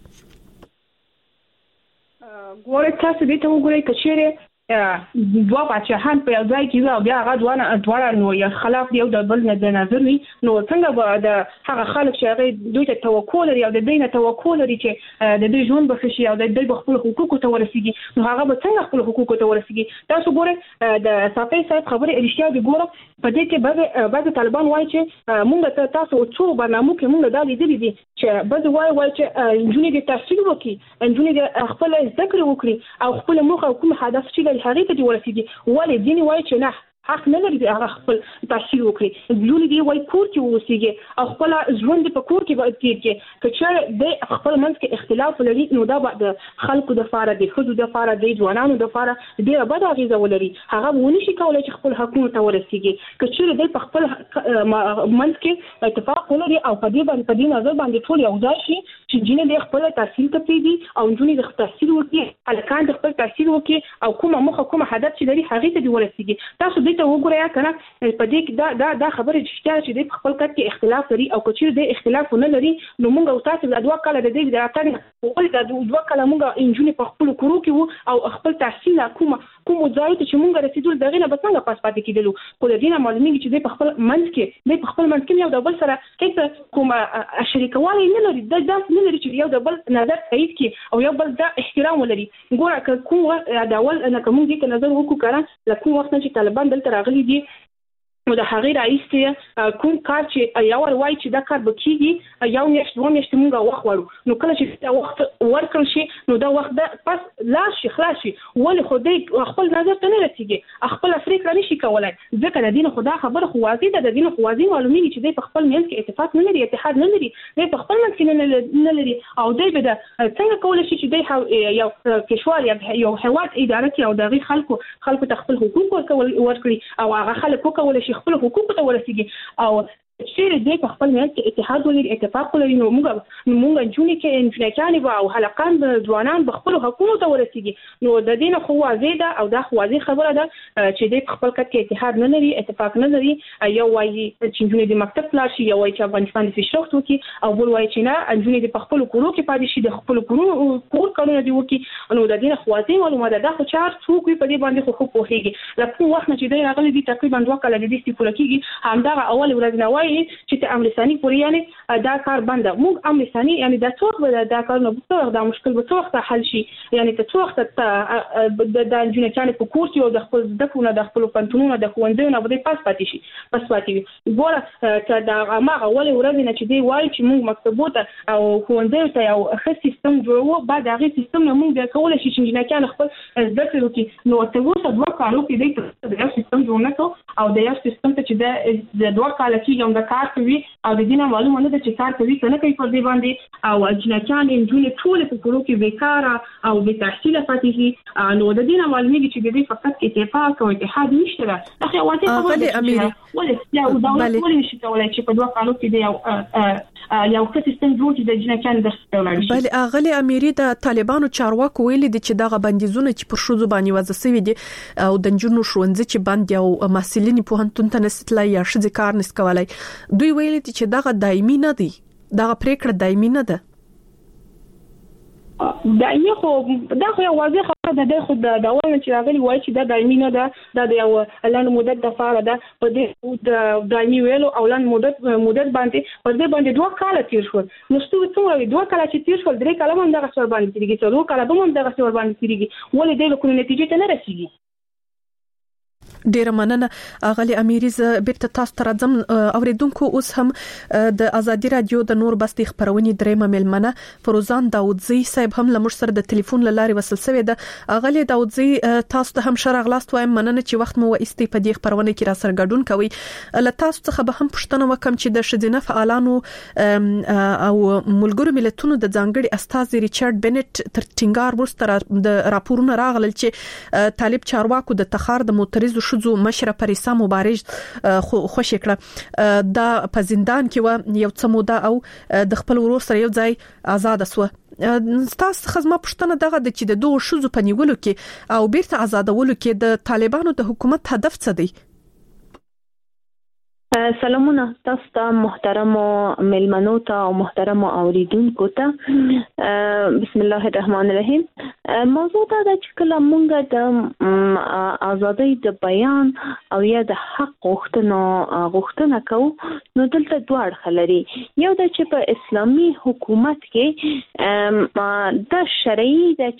ګوره تاسو دې ته وګورئ کچېره دوه بچهان په یو ځای کې او بیا هغه دوه دواړه نو یا خلاف یو د بل نه د نظر وي، نو څنګه به د هغه خلک چې هغه دوی ته توقع لري او د دوی نه توقع لري چې د دوی ژوند به ښه شي او د دوی خپل حقوقو ته ورسیږي، نو هغه به څنګه خپل حقوقو ته ورسیږي؟ تاسو ګوره د صافي صاحب خبره رښتیا دي. ګوره په دې کې بعض بعض طالبان وایي چې مونږ ته تاسو څو برنامو کې مونږ دا لیدلې دي چې بعض وایي وایي چې انجونې د تحصیل وکړي، انجونې د خپل ذکر وکړي او خپل موخه او کوم هدف چې هغه ته ورسیږي، ولې ځینې وایي چې نه حق نه لري هغه خپل تحصیل وکړي، لولې دی وای کور کې اوسېږي او خپل ژوند په کور کې به تیر کې کچې د خپل منځ کې اختلاف لري، نو دا د خلکو د فاره د خود د فاره د ځوانانو د فاره ډیره بده اغیزه ولري، هغه ونه شي کولای چې خپل حقوقو ته ورسیږي. کچې د خپل منځ کې اتفاق ولري او په دې باندې په دې نظر باندې ټول یو ځای شي چې جنې د خپل تحصیل ته پیږي او جنې د تحصیل وکړي، الکان د خپل تحصیل وکړي او کومه مخه کومه هدف چې لري هغه ته ورسیږي. تاسو ته وګورئ کنه په دې کې دا دا دا خبره چې چې د خپل کټ کې اختلاف لري او کچیر د اختلاف نه لري، نو موږ او تاسو د دوه کاله د دې د راتلونکي ول د دوه کاله موږ انجونې په خپل کورو کې او خپل تحصیل کومه کوم ځای ته چې موږ رسیدل دغه نه به څنګه پاس پاتې کېدلو. خو د دې نه معلومیږي چې د خپل منځ کې د خپل منځ کې یو د بل سره کیسه کومه شریکوالی نه لري، د داس نه لري چې یو د بل نظر تایید کړي او یو بل د احترام ولري. ګوره کوم دا ول انا کوم دې ته نظر وکړو کړه لکه وخت چې طالبان دلته راغلي دي نو د هغې رئیس کوم کار چې یو وایي چې دا کار به کېږي یو میاشت دوه میاشتې موږ وخت غواړو، نو کله چې دا وخت ورکړل شي نو دا وخت دا پس لاس شي خلاص شي، ولې خو دی خپل نظر ته نه رسیږي، خپل پرېکړه نه شي کولی، ځکه د دې نه خو دا خبره خو واضح ده، د دې نه خو واضح معلومیږي چې دی په خپل منځ کې اتفاق نه لري، اتحاد نه لري، دی په خپل منځ کې نه لري او دی به دا څنګه کولی شي چې دی یو کشور یو هېواد اداره کړي او د هغې خلکو خلکو ته خپل حقوق ورکړي او هغه خلک وکولی شي خپل حقوق ته ورسیږي او چې دې په خپل منځ کې اتحاد ولري، اتفاق ولري، نو موږ نو موږ جونې کې انفلاسیان به او هلکان به ځوانان به خپل حقوقو ته ورسیږي. نو د دې نه خو واضح ده او دا خو واضح خبره ده چې دې په خپل کټ کې اتحاد نه لري، اتفاق نه لري، یو وایي چې جونې د مکتب لاړ شي، یو وایي چې افغانستان د فشرخت وکړي او بل وایي چې نه جونې د په خپل کورو کې پاتې شي، د خپل کورو کور کارونه دي وکړي. نو د دې نه خو واضح معلومه ده دا خو چار څوک په دې باندې خو خو پوهیږي. لکه وخت چې دی راغلی دي تقریبا دوه کاله د دې استفاده کیږي همدغه اول ورځ نه وایي چې ته امرسانی پوری یعنی دا کار بنده موږ امرسانی یعنی دا څوک به دا کار نه بوته دا مشکل به څوک ته حل شي، یعنی ته څوک ته د د جنچانه په کورس یو د خپل د خپل د خپل پنتونونو د خوندونو به پاس پاتې شي پاس پاتې ګوره چې دا هغه اول ورځ نه چې دی وایي چې موږ مکتبوته او خوندې ته یو ښه سیستم جوړو، بعد هغه سیستم نه موږ بیا کولای شي چې جنچانه خپل زده کړو. نو ته وسه دوه کارو کې دی د سیستم جوړ نه کو او د یو سیستم ته چې د دوه کال کې یو د کار کوي او د دې نه معلومه نه ده چې کار کوي کنه کوي پر دې باندې او جنچان انجونې ټول په کورو کې بیکاره او بې تحصیله پاتې شي. نو د دې نه معلومیږي چې د دې فقط اتفاق او اتحاد نشته ده. دا واضح خبره ده ولې یو دولت ولې نشي کولای چې په دوه کالو کې د یو یو ښه سیستم جوړ کړي د جنچان د خپل شي. بل اغلی اميري د طالبانو چارواکو ویلي دي چې دغه بندیزونه چې پر شوزو باندې وځي سوي دي او د جنونو شونځ چې باندې او مسلې په هنتون ته نستلای یا شذ کار نس کولای، دوی ویلي چې دغه دایمي نه دی، دغه پریکړه دایمي نه ده. دایمي خو دا خو یو واضح خبره ده، د خو د ډول چې راغلي وایي چې دا دایمي نه ده، دا د یو لاند مدت د فار ده په دې د دایمي ویلو او لاند مدت مدت باندې په دې باندې دوه کال تیر شو. نو ستو څومره دوه کال چې تیر شو درې کال هم دغه څور باندې تیریږي، څلور کال هم دغه څور باندې تیریږي، ولې دې له کومې نتیجې ته نه رسیږي؟ ډیر مننه غالي اميري ز بیرته تاسو ته راځم. اوریدونکو اوس هم د ازادي رادیو د نور بستي خبرونې درېمه ملمنه فروزان داودزی صاحب هم لمر سره د ټلیفون لاري وصل شوی د غالي داودزی تاسو ته هم شرغلاست وایم مننه چې وخت مو واستي په دې خبرونه کې را سره ګډون کوي. ل تاسو څخه به هم پښتنه وکم چې د شذینه فعالانو او ملګرو ملتونو د ځانګړي استاذ ریچارډ بنټ تر ټینګار ورسته د راپورونه راغلل چې طالب چارواکو د تخار د موتریزو شذو مشره پریسا مبارز خوشی کړه دا په زندان کې و یو څه موده او د خپل ورور سره یو ځای آزاد شو. تاسو خدمت پښتنه دغه د چې د دوه شذو په نیولو کې او بیرته آزادولو کې د طالبانو د حکومت هدف څه دی؟ سلامونه تاسو ته محترم ملمنو ته او محترم اوریدونکو ته بسم الله الرحمن الرحیم. موضوع دا چې کله مونږ د ازادۍ د بیان او یا د حق غوښتنه غوښتنه کوو نو دلته دوه اړخ لري. یو د چې په اسلامي حکومت کې د شرعي د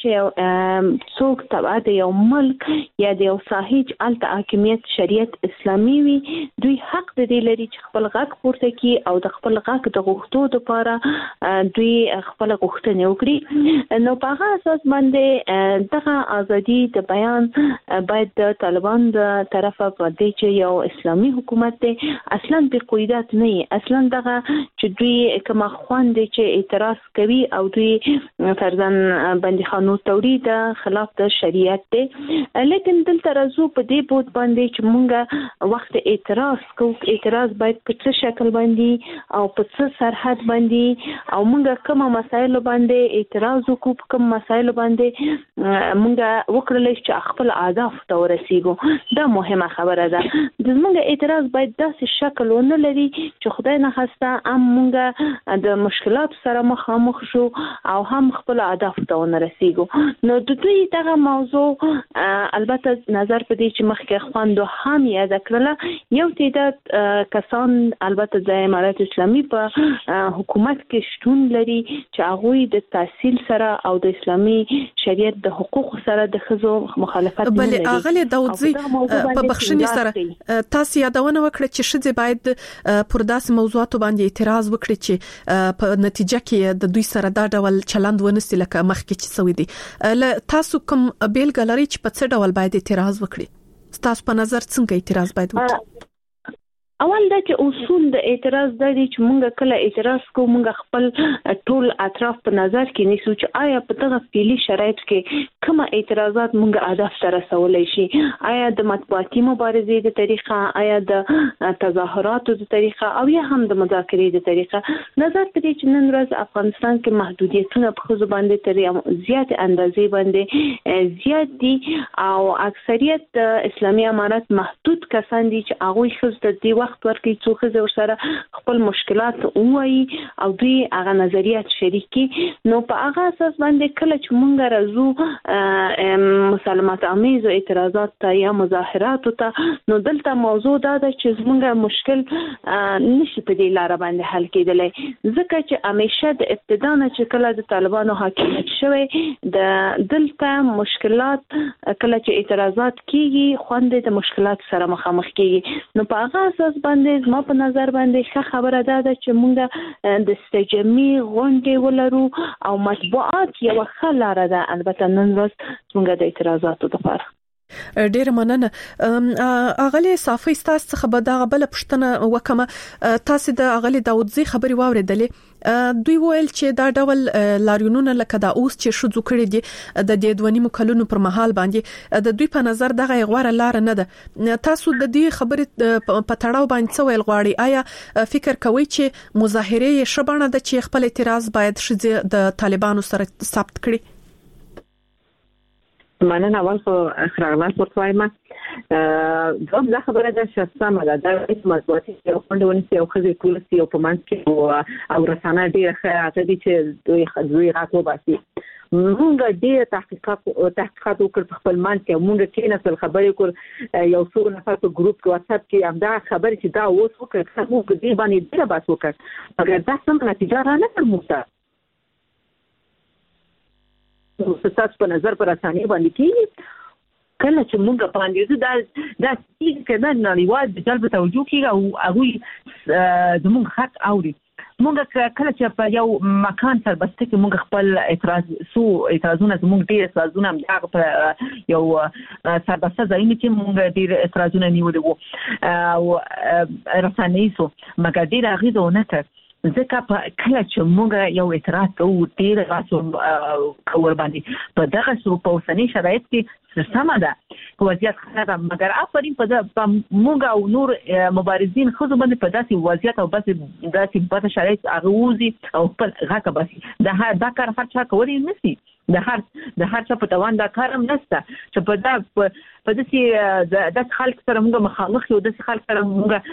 چې څوک تبع د یو ملک یا د یو ساحې الته حاکمیت شریعت اسلامي وي دوی حق د دې لري چې خپل غږ پورته کړي او د خپل غږ د غوښتو لپاره دوی خپل غوښتنې وکړي. نو په هغه اساس باندې دغه ازادي د بیان باید د طالبان د طرفه په دې چې یو اسلامي حکومت دی اصلا به قیودات نه اصلا دغه چې دوی کوم خواندې چې اعتراض کوي او دوی فرضاً بندیخانو تولید خلاف د شریعت دی. لیکن دلته راځو په دې بود باندې چې مونږ وخت اعتراض کوو اعتراض باید په څه شکل باندې او په څه سرحد باندې او مونږ کوم مسایل باندې اعتراض وکړو په کوم مسایل باندې مونږ وکړل چې خپل اهداف ته ورسیږو. دا مهمه خبره ده. د مونږ اعتراض باید داسې شکل ونه لري چې خدای نه خواسته هم مونږ د مشکلات سره مخامخ شو او هم خپل اهداف ته ورسیږو. نو د دوی دغه موضوع البته نظر په دې چې مخکې خواندو هم یاد کړل یو تعداد کسان البته د امارات اسلامي په حکومت کې شتون لري چې هغه د تحصیل سره او د اسلامي شریعت د حقوق سره د خزو مخالفت نه لري. بل اغلی داودزی په بخښنې سره تاسو یادونه وکړه چې شذ باید پر داسې موضوعاتو باندې اعتراض وکړي چې په نتیجه کې د دوی سره دا ډول چلند ونسي لکه مخکې چې سوي دي. تاسو کوم بیل ګالري چې په څه ډول باید اعتراض وکړي؟ تاسو په نظر څنګه اعتراض باید وکړي؟ اول دا چې اصول د اعتراض د دې چې مونږ کله اعتراض کوو مونږ خپل ټول اطراف په نظر کې نیسو چې آیا په دغه فعلی شرایط کې کوم اعتراضات مونږ هدف سره رسولای شي. آیا د مطبوعاتي مبارزې د طریقه آیا د تظاهراتو د طریقه او یا هم د مذاکرې د طریقه نظر پرې چې نن ورځ افغانستان کې محدودیتونه په خو باندې تر زیات اندازې باندې زیات دي او اکثریت د اسلامي امارات محدود کسان دي چې هغه خو د دې وخت ورکې څو خزه ورسره خپل مشکلات وایي او دوی هغه نظریات شریکي. نو په هغه اساس باندې کله چې مونږ راځو مسالمت امیز او اعتراضات ته یا مظاهرات ته نو دلته موضوع دا ده چې زمونږ مشکل نشي په دې لار باندې حل کېدلی ځکه چې همیشه د ابتدا نه چې کله د طالبانو حاکمیت شوی د دلته مشکلات کله چې اعتراضات کیږي خوندې د مشکلات سره مخامخ کیږي. نو په هغه اساس باندې ما په نظر باندې ښه خبره ده چې مونږ د استجمي غونډې ولرو او مطبوعات یو ښه لار ده البته نن ورځ مونږ د اعتراضاتو لپاره. ډیر مننه. اغلی صافی تاسو څخه به دا بل پښتنه وکمه تاسو د اغلی داودزی خبري واوریدلې دوی ویل چې دا ډول لاریونونه لکه دا اوس چې شو ذکر دي د دې دوه مکلونو پر مهال باندې د دوی په نظر دغه غوړه لار نه ده. تاسو د دې خبرې په تړاو باندې څه ویل غواړي؟ آیا فکر کوي چې مظاهره شبانه د چې خپل اعتراض باید شې د طالبانو سره ثبت کړي؟ مننه اول خو خراغلاس ورتوایم دوم دا خبره ده چې سمه ده دا هیڅ مطبوعاتي یو خوندونه یو خزي ټولسي او په منځ کې او رسانه ډیره ښه دي چې دوی دوی راکو باسي. مونږ ډیر تحقیقات تحقیقات وکړ په خپل منځ کې مونږ کې نسل خبرې کول یو څو نفر په ګروپ کې واتساپ کې همدا خبرې چې دا اوس وکړ موږ دې باندې ډیر بحث وکړ مګر دا سم نتیجه را نه ترموته. تاسو په نظر پر اسانه باندې کې کله چې موږ باندې دا دا چې کله نړیوال د جلب توجه کیږي او هغه زموږ حق اوري موږ کله چې په یو مکان سربسته کې موږ خپل اعتراض سو اعتراضونه زموږ ډیر اعتراضونه هم هغه یو سربسته ځای چې موږ ډیر اعتراضونه نیولې وو او رسنۍ سو مګر ډیر اغیزونه کړ ځکه په کله چې موږ یو اعتراض کوو ډیر غاسو کور باندې په دغه سو په اوسنۍ شرایط کې سمه ده وضعیت خراب مګر افرین په موږ او نور مبارزین خو باندې په داسې وضعیت او بس داسې بد شرایط اغوزي او په غاکه بس دا دا کار هر چا کولی نشي د هر د هر څه په توان دا کار هم نشته چې په دا په داسې د خلک سره موږ مخامخ یو د خلک سره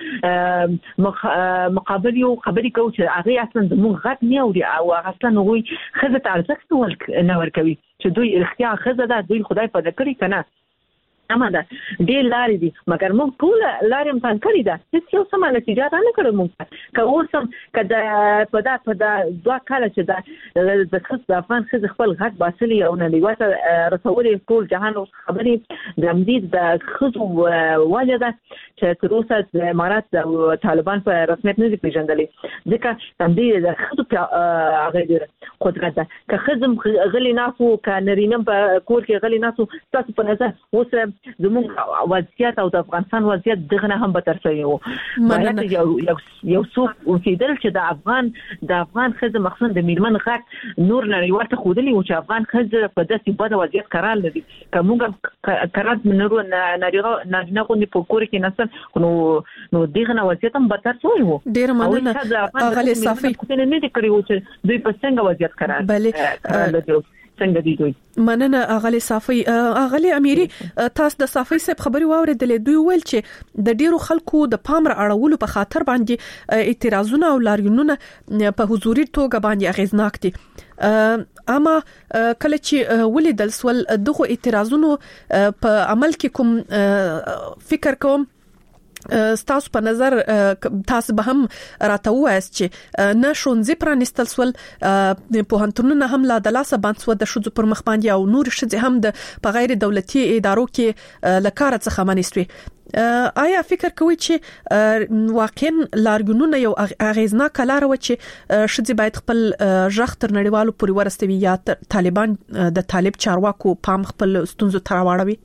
موږ مقابل یو خبرې کوو چې هغه اصلا زموږ غږ نه اوري او اصلا هغوی ښځه ته ارزښت نه ورکوي چې دوی اختیار ښځه ده دوی خدای پیدا کړي که نه اما ده ډېر لارې دي مګر موږ ټول لارې امتحان کړې ده هېڅ یو سمه نتیجه را نه کړې موږ که اوس هم که د په دا په دا دوه کاله چې د د ښځ د افغان ښځې خپل غږ باسلي او نړیوال ته رسولي ټول جهان اوس خبرې د همدې د ښځو وجه ده چې تر اوسه د امارات او طالبان په رسمیت نه دي پېژندلې ځکه همدې د ښځو هغه ډېره قدرت ده که ښځې غلي ناست وو که نرینه په کور کې غلي ناست وو ستاسو په نظر اوس زموږ وضعیت او د افغانستان وضعیت دغه نه هم بدتر شوی وو باید یو یو څوک اوسېدل چې د افغان د افغان ښځې مخصوصا د میرمن غږ نور نړیوال ته ښودلی وو چې افغان ښځې په داسې بده وضعیت قرار لري که موږ قرار نارینه غوندې په کور کې نستل نو نو دغه نه وضعیت هم بدتر شوی وو ډېره مننه اغلې صافي نه دي کړی وو چې دوی په څنګه وضعیت قرار بله څنګه دی دوی مننه اغلی صافي اغلی امیری تاسو د صافي صاحب خبري واوریدلې دوی ویل چې د ډیرو خلکو د پام را اړولو په خاطر باندې اعتراضونه او لاریونونه په حضوري توګه باندې اغیزناک دي اما کله چې ولیدل سول دغه اعتراضونو په عمل کې کوم فکر کوم ستاسو په نظر تاسو به هم راته وایست چې نه شونځي پرانستل سول په هنتونو هم لا د لاسه باندې سو د شذو پر مخ باندې او نور شذ هم د په غیر دولتي ادارو کې لکاره څخه منستوي آیا فکر کوي چې واقعا لارګونونه یو اغیزناک لار و چې شذ باید خپل ژغ تر نړیوالو پورې ورستوي یا طالبان د طالب چارواکو پام خپل ستونزو تر واړوي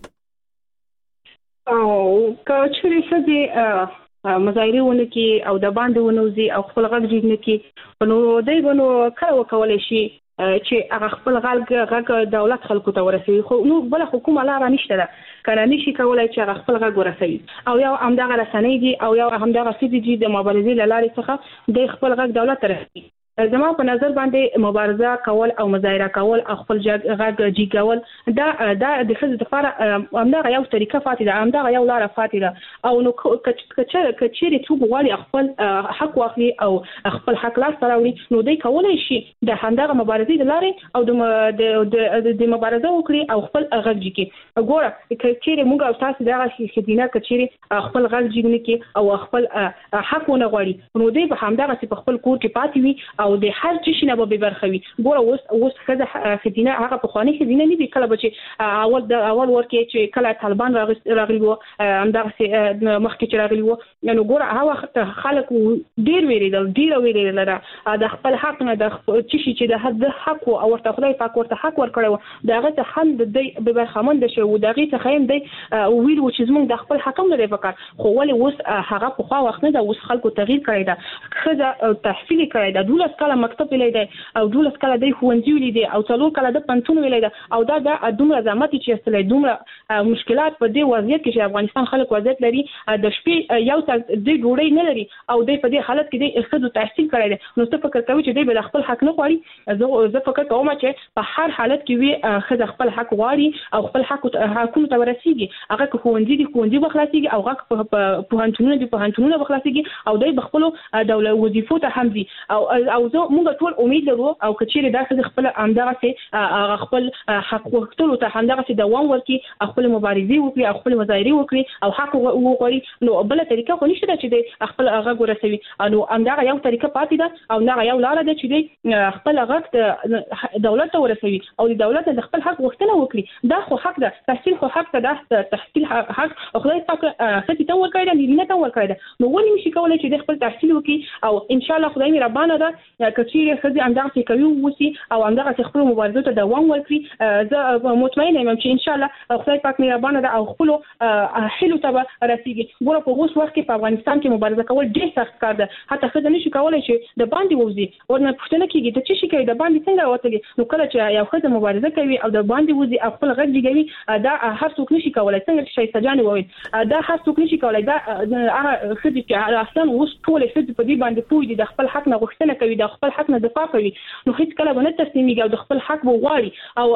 او که چیرې ښځې مظاهرې ونه کړي او د باندې ونوځي او خپل غږ جګ نه کړي نو دوی به نو کله وکولی شي چې هغه خپل غږ غږ دولت خلکو ته ورسوي خو نو بله خو کومه لاره نشته ده که نه نشي کولی چې هغه خپل غږ ورسوي او یو همدغه رسنۍ دي او یو همدغه ښځې دي د مبارزې له لارې څخه دوی خپل غږ دولت ته رسوي زما په نظر باندې مبارزه کول او مظاهره کول او خپل غږ جګول دا دا د ښځو لپاره همدغه یو طریقه فاتې ده همدغه یو لاره فاتې ده او نو که چیرې څوک غواړي خپل حق واخلي او خپل حق لاسته راوړي نو دوی کولی شي د همدغه مبارزې د لارې او د مبارزه وکړي او خپل غږ جګ کړي ګوره که چیرې موږ او تاسو دغه ښځینه که چیرې خپل غږ جګ نه کړي او خپل حق ونه غواړي نو دوی به همدغسې په خپل کور کې پاتې وي او د هر څه شي نه به برخوي ګوره اوس اوس ښځه ښځینه هغه پخوانۍ ښځینه نه دي کله به چې اول د اول ور کې چې کله طالبان راغلي وو همدغسې مخکې چې راغلي وو نو ګوره هغه وخت خلک ډېر وېرېدل ډېره وېرېدله د خپل حق نه د څه شي چې د حق او ورته خدای پاک ورته حق ورکړی وو د هغه څخه هم د دوی به برخمنده شوي وو د هغې څخه هم دوی ویل وو چې زموږ د خپل حق هم نه دی په کار خو ولې اوس هغه پخوا وخت نه ده اوس خلکو تغییر کړی ده ښځه تحصیل یې کړی ده دولس کله مکتب ویلی دی او دولس کله دی ښوونځي ویلی دی او څلور کله د پوهنتون ویلی دی او دا د دومره زحمت چې ایستلی دومره مشکلات په دې وضعیت کې چې افغانستان خلک وضعیت لري د شپې یو ساعت دوی ډوډۍ نه لري او دوی په دې حالت کې دی ښځو تحصیل کړی دی نو ته فکر کوي چې دوی به د خپل حق نه غواړي زه فکر کوم چې په هر حالت کې وي ښځه خپل حق غواړي او خپل حق حقونو ته ورسېږي هغه که ښوونځي دي ښوونځي به خلاصېږي او هغه که پوهنتونونه دي پوهنتونونه به خلاصېږي او دوی به خپلو دولت وظیفو ته هم ځي او او زه موږ ټول امید لرو او که چیرې دا ښځې خپل همدغسې خپل حق غوښتلو ته همدغسې دوام ورکړي او خپل مبارزې وکړي او خپل مظاهرې وکړي او حق وغواړي نو بل طریقه خو نشته چې د خپل هغه ورسوي نو همدغه یو طریقه پاتې ده او دا یو لار ده چې خپل هغه دولت ته ورسوي او د دولت د خپل حق غوښتنه وکړي دا خو حق ده تحصیل خو حق ده د تحصیل حق خدای پاک خدای ته ورکړی دی نه ته ورکړی نو ولې نشي کولای چې د خپل تحصیل وکړي او ان شاء الله خدای مې ربانه ده کچې خدای همدغه کوي وسی او همدغه خپل مبارزه ته دوام ورکړي زه مطمئنه یم چې ان شاء الله خدای پاک مې ربانه ده او خپل حلو ته رسیږي ګوره په اوس وخت کې په افغانستان کې مبارزه کول ډېر سخت کار ده حتی خدای نشي کولای چې د باندې وځي ورنه پښتنه کېږي ته چې شي کوي د باندې څنګه وته نو کله چې یو خدای مبارزه کوي او د باندې وځي او خپل غږ دیږي دا هر څوک نشي کولای څنګه چې سجان وویل دا هر څوک نشي کولای دا هغه خدای چې اصلا اوس ټول خدای په دې باندې پوي د خپل حق نه غوښتنه کوي د خپل حق نه دفاع کوي نو هیڅ کله به نه تسلیمېږي او د خپل حق وغواړي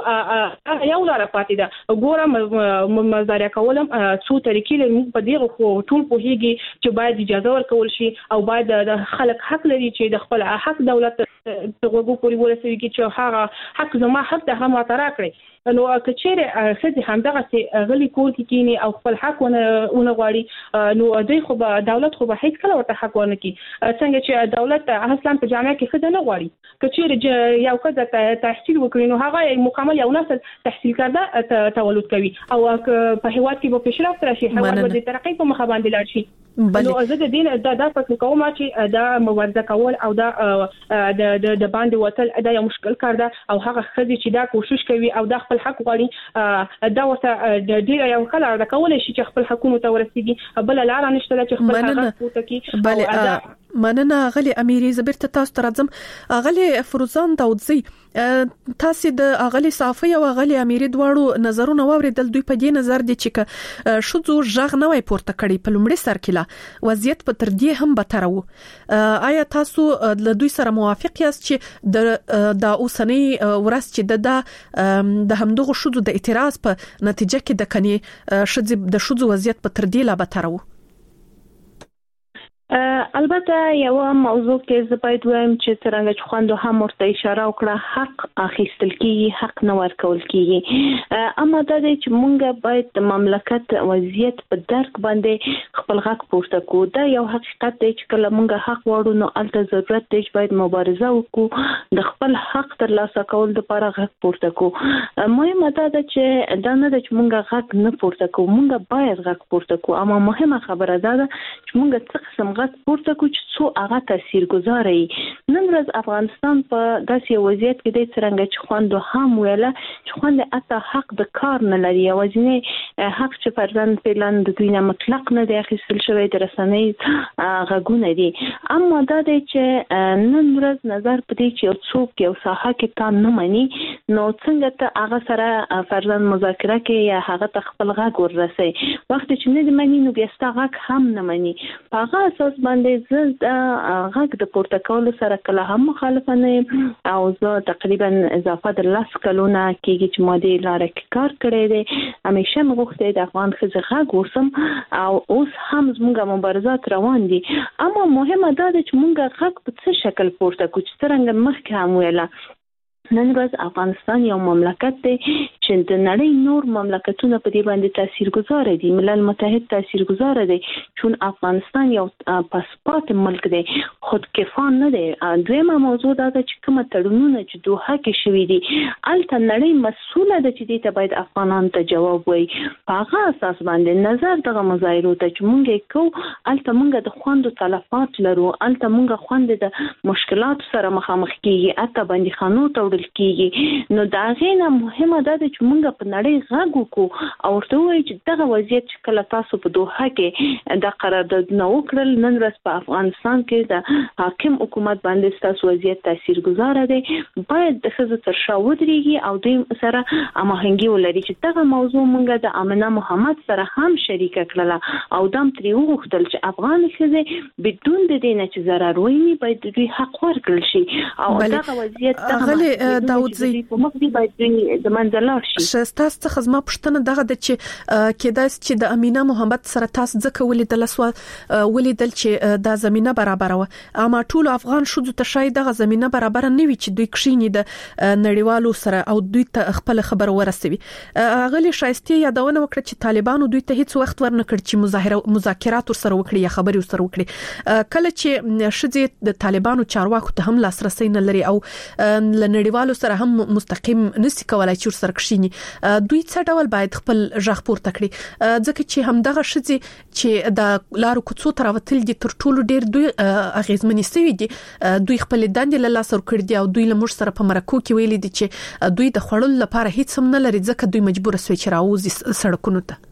او یو لار پاتې ده ګوره مظاهره کولم څو طریقې لري په دې خو ټول په هیږي چې باید اجازه ورکول شي او باید د خلک حق لري چې د خپل حق دولت ته وګوري پوری ورسوي چې هغه حق زما حق ده هم ترا کړی نو کچېره خدي همدغه سي غلي کور کې کینی او خپل حق ونه غواړي نو دوی خو به دولت خو به هیڅ کله ورته حق ورنه کی څنګه چې دولت اصلا په جامعه کې خدای نه غواړي کچېره یو کده تحصیل وکړي نو هغه مکمل یو نسل تحصیل کړه تولد کوي او په هیواد کې به پیشرفت راشي هیواد به د ترقۍ په مخ باندې لاړ شي نو زه د دین دا د فکر کوم چې دا مبارزه کول او دا د د باندې وتل دا یو مشکل کار ده او هغه خدي چې دا کوشش کوي او دا خپل حق غواړي دا ورته د ډیر یو کله دا کولای شي چې خپل حکومت ته ورسیږي بل لار نشته چې خپل حق پورته کړي بله مننه غلي اميري زبرت تاسو ترځم غلي فروزان داودزي تاسو د غلي صافي او غلي اميري دواړو نظرونه واوریدل دوی په دې نظر دي چې شذو ژغ نه وای پورته کړي په لومړي سر کې وضعیت په تر دې هم بدتر وو آیا تاسو له دوی سره موافق یاست چې د د اوسنۍ ورځ چې د د همدغه شذو د اعتراض په نتیجه کې د کني شذ د شذو وضعیت په تر دې لا بدتر وو البته یو موضوع کې زه باید وایم چې څنګه چې خوندو هم ورته اشاره وکړه حق اخیستل کیږي حق نه ورکول کیږي اما دا چې مونږ باید د مملکت وضعیت په درک باندې خپل حق پورته کوو دا یو حقیقت دی چې کله مونږ حق وړو نو الته ضرورت دی چې باید مبارزه وکړو د خپل حق ترلاسه کول لپاره حق پورته کوو مهمه دا ده چې دا نه ده چې مونږ حق نه پورته کوو مونږ باید حق پورته کوو اما مهمه خبره دا ده چې مونږ څه قسم غږ پورته کو چې څو هغه تاثیرګذار وي نن ورځ افغانستان په داسې وضعیت کې دی څنګه چې خوندو هم ویله چې خوند اته حق د کار نه لري اوازینه حق چې پرځن پلان د دوی نه مطلق نه دی اخیستل شوی د رسنۍ غږونه دي اما دا دی چې نن ورځ نظر پدې چې څوک یو ساحه کې تا نه مني نو څنګه ته هغه سره پرځن مذاکره کې یا هغه تخپل غږ ورسي وخت چې نه دی مني نو بیا ستاسو غږ هم نه مني په هغه اساس باندې زه غږ د پورته کولو سره کله هم مخالفه نه او زه تقریبا اضافه د لاس کلونه کېږي چې ما دې لاره کې کار کړی دی همیشه مې غوښتې د افغان ښځې غږ اوسم او اوس هم زموږ مبارزات روان دي اما مهمه دا ده چې موږ غږ په څه شکل پورته کوو چې څرنګه مخکې هم ویله نن ورځ افغانستان یو مملکت دی چې د نړۍ نور مملکتونه په دې باندې تاثیرګذار دي ملل متحد تاثیرګذار دی چون افغانستان یو پاسپورت ملک دی خودکفا نه دی دویمه موضوع دا ده چې کومه تړونونه چې دوحه کې شوي دي الته نړۍ مسؤله ده چې دې ته باید افغانان ته جواب وایي په هغه اساس باندې نظر دغه مظاهرو ته چې مونږ کوو الته مونږ د خوندو تلفات لرو الته مونږ خوند د مشکلات سره مخامخ کیږي اته باندې خانو ته کیږي نو دا غینه مهمه ده چې مونږ په نړۍ غږ وکړو او ورته وایي چې دغه وضعیت چې کله تاسو په دوحه کې د قرارداد نو کړل نن ورځ په افغانستان کې د حاکم حکومت باندې تاسو وضعیت تاثیرګذار دی باید د ښځو تر شا ودرېږي او دوی سره هماهنګي ولري چې دغه موضوع مونږ د امنه محمد سره هم شریک کړله او دام ترې وغوښتل چې افغان ښځې بدون د دې نه چې ضرر ویني باید دوی حق ورکړل شي او دغه وضعیت دغه داودزي په مخ دی باید د منځلار شي. شستاس څخه زما پښتنه دغه د چې کېدای چې د امینا محمد سره تاسو ځکه ولیدل سو ولیدل چې دا زمينه برابر و اما ټول افغان شوزو ته شاید دغه زمينه برابر نه وي چې دوی کښینی د نړیوالو سره او دوی ته خپل خبر ورسوي. اغلی شایسته یادونه وکړه چې طالبانو دوی ته هیڅ وخت ورنکړ چې مظاهره مذاکرات سره وکړي یا خبري سره وکړي. کله چې شذې د طالبانو چارواکو ته هم لاسرسي نه لري او لنړیوالو سره هم مستقیم نسی کولای چې سره کښینی دوی څه ډول باید خپل ژغ پورته کړي ځکه چې همدغه شذې چې د لارو کوڅو تر وتل دي تر ټولو ډیر دوی اغیزمنې سوي دي دوی خپل دندې له لاس ور کړی دي او دوی له موږ سره په مرکو کې ویلي دي چې دوی د خړل لپاره هیڅ هم نه لري ځکه دوی مجبور سوي چې راوځي سړکونو ته.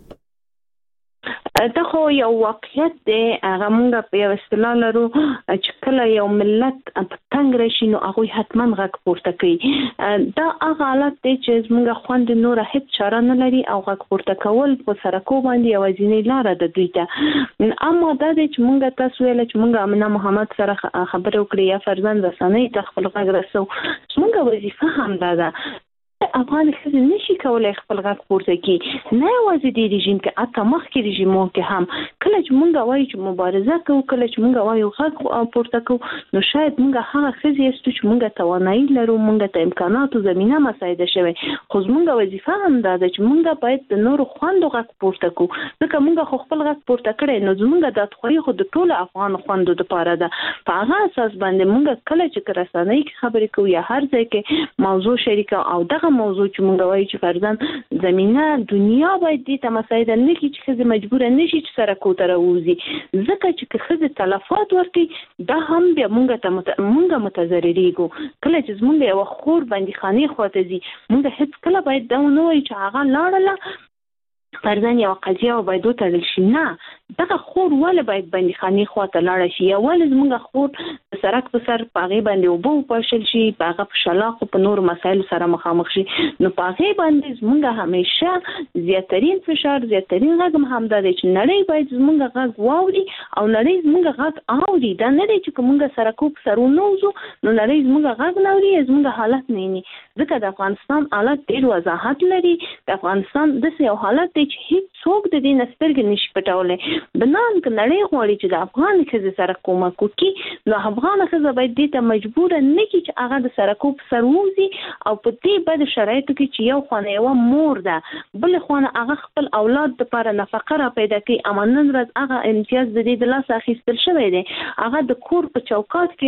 دا خو یو واقعیت دی هغه مونږ په یو اصطلاح لرو چې کله یو ملت په تنګ راشي نو هغه حتما غږ پورته کوي. دا هغه حالت دی چې مونږ خوند نور هیڅ چاره نه لري او غږ پورته کول په سرکو باندې یوازینی لار ده دوی ته. اما دا دی چې مونږ تاسو ویل چې مونږ امینه محمد سره خبرې وکړې یا فرزند رسنۍ ته خپل غږ رسو مونږ وظیفه هم ده افغان ښځې نشي کولای خپل غږ پورته کړي نه یوازې د رژیم کې اته مخکې رژیمو کې هم کله چې مونږ وایو چې مبارزه کوو کله چې مونږ وایو غږ پورته کوو نو شاید مونږ هغه ښځې یستو چې مونږ توانایي لرو مونږ ته امکاناتو زمینه مساعده شوی خو زمونږ وظیفه هم دا ده چې مونږ باید د نورو خوندو غږ پورته کوو ځکه مونږ خو خپل غږ پورته کړی نو زمونږ د خواري خو د ټولو افغان خوندو لپاره ده په هغه اساس باندې مونږ کله چې رسنۍ کې خبرې کوو یا هر ځای کې موضوع شریکه او دغه موضوع چې مونږ وایو چې فرضاً زمينه دنیا باید دې ته مساعده نه کړي چې ښځې مجبور نه شي چې سره کوته راوځي ځکه چې ښځې تلفات ورکړي دا هم بیا مونږ ته مت... مونږ متضرریږو کله چې زمونږ یو خور باندې خاني خواته ځي مونږ هیڅ کله باید دا نه وایو چې هغه لاړله فرضاً یو قضیه او باید وتړل شي نه دغه خور ول باید باندې خاني خواته لاړ شي یا ول زمونږ خور سرک په سر پاغي باندې وبو پاشل شي پاغه په شلاق په نور مسایل سره مخامخ شي نو پاغي باندې زمونږ همیشه زیاترین فشار زیاترین غږ هم ده چې نړۍ باید زمونږ غږ واوري او نړۍ زمونږ غږ اوري دا نه دی چې موږ سره کوب سرونه وزو نو نړۍ زمونږ غږ نه اوري زمونږ حالت نه ني ځکه د افغانستان حالت ډیر وضاحت لري د افغانستان د یو حالت دی چې هیڅ څوک د دې نسترګ نشي پټولای بنان ک نړۍ غواړي چې د افغان ښځې سره کومک وکړي نو افغان ښځه باید دې ته مجبور نه کړي چې هغه د سرکو په سر ووځي او په دې بد شرایطو کې چې یو خانه یو مور ده بل خانه هغه خپل اولاد لپاره نفقه را پیدا کوي اما نن ورځ هغه امتیاز د دې د لاس اخیستل شوی دی هغه د کور په چوکاټ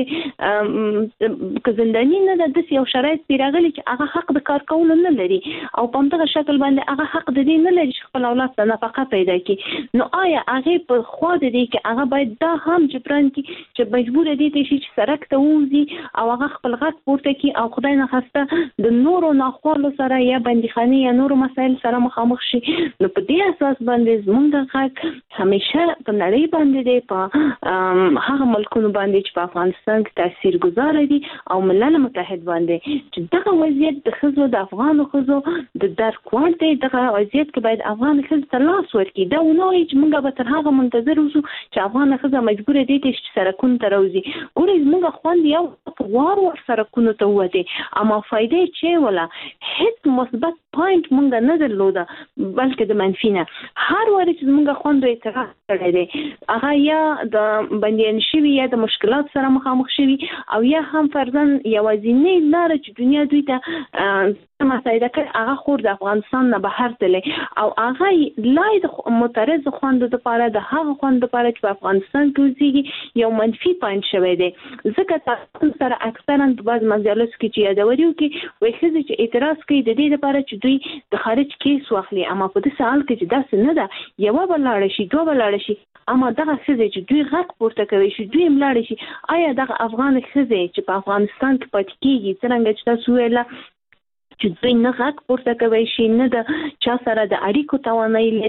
کې ک زندانی نه ده د یو شرایط پیراغلي چې هغه حق د کار کولو نه لري او په همدغه شکل باندې هغه حق د دې نه لري چې خپل اولاد ته نفقه پیدا کړي نو آیا هغه په خوا د دې کې هغه باید دا هم جبران کړي چې مجبور دي چې سرک ته وځي او هغه خپل غږ پورته کړي او خدای نه خواسته د نورو ناخوالو سره یا بندیخانه یا نورو مسایل سره مخامخ شي نو په دې اساس باندې زموږ غږ همیشه په نړۍ باندې دی په هغه ملکونو باندې چې په افغانستان کې تاثیرګذار دي او ملل متحد باندې چې دغه وضعیت د ښځو د افغانو ښځو د درک وړ دی دغه وضعیت کې باید افغان ښځې ته لاس ورکړي دا ونه وایي چې موږ به تر هغه منتظر اوسو چې افغان ښځه مجبوره دي چې سرکونو ته راوځي ګورئ زموږ خوند یو وار وار سرکونو ته ووتې اما فایدې چې ولا هیڅ مثبت پوینټ موږ نه درلوده بلکې د منفي نه هر وار چې زموږ خوند اعتراض کړی دی هغه یا د بندیان شوي یا د مشکلات سره مخامخ شوي او یا هم فرضاً یوازینۍ لاره چې دنیا دوی ته مساعده کړي هغه خور د افغانستان نه بهر تللی او هغه لای د معترض خوندو لپاره د هغه خوند لپاره چې په افغانستان کې اوسېږي یو منفي پوینټ شوی دی ځکه تاسو سره اکثرا په بعض مجالسو کې چې یادوري وکړي وایي ښځې چې اعتراض کوي د دې لپاره چې دوی د خارج کیس واخلي اما په دې حال کې چې داسې نه ده یوه به لاړه شي دوه به لاړه شي اما دغه ښځې چې دوی غږ پورته کوي چې دوی هم لاړه شي آیا دغه افغان ښځې چې په افغانستان کې پاتې کېږي څرنګه چې تاسو ویله چې دوی نه غږ پورته کوي شي نه د چا سره د اړیکو توانایي لري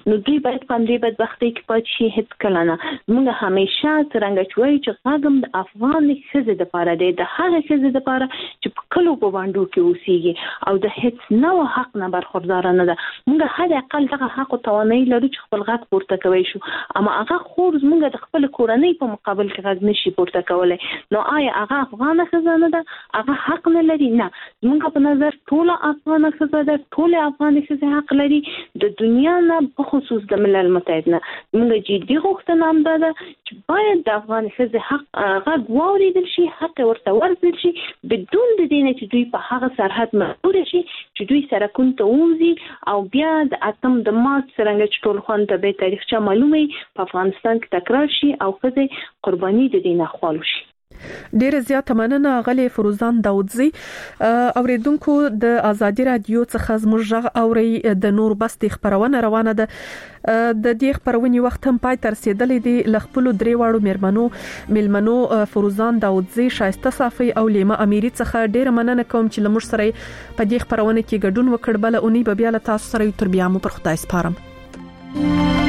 نو دوی باید په دې بدبختۍ کې پاتې شي هیڅ کله نه. موږ همیشه څنګه چوي چې هغه د افغان ښځې د لپاره دی، د هغه ښځې د لپاره چې په کلو په باندې کې اوسېږي او د هیڅ نو حق نه برخوردار نه ده. موږ هر اقل دغه حق او توانایي لرو چې خپل غږ پورته کوي شو، اما هغه خور موږ د خپل کورنۍ په مقابل کې غږ نشي پورته کولای. نو آیا هغه افغان ښځه نه ده؟ هغه حق نه لري؟ نه، موږ په نظر ټول افغان ښځه ده، ټول افغان ښځې حق لري. د دنیا نه په خصوص د ملل متحد نه موږ جدي غوښتنه هم ده چې باید د افغان ښځې حق غږ واورېدل شي، حق ورته ورکړل شي، بدون د دې نه چې دوی په هغه سرحد مجبور شي چې دوی سرکون ته ووځي او بیا د اتم د مارچ څرنګه چې ټول خوند ته به تاریخچه معلومه په افغانستان کې تکرار شي او ښځې قرباني د دې نه خالو شي. ډیر زیات مننه غلي فروزان داودزی. اوریدونکو د ازادي رادیو څخه زموږ غږ اوري د نور بس د خبرونه روانه ده. د دې خبرونې وخت هم پای تر رسیدلې دي. لخپل درې واړو مېرمنو ملمنو فروزان داودزی، شایسته صافي او لیما اميري څخه ډیر مننه کوم چې لمر سره په دې خبرونه کې ګډون وکړ. بل اونۍ به بیا له تاسو سره تر بیا مو پر خدای سپارم.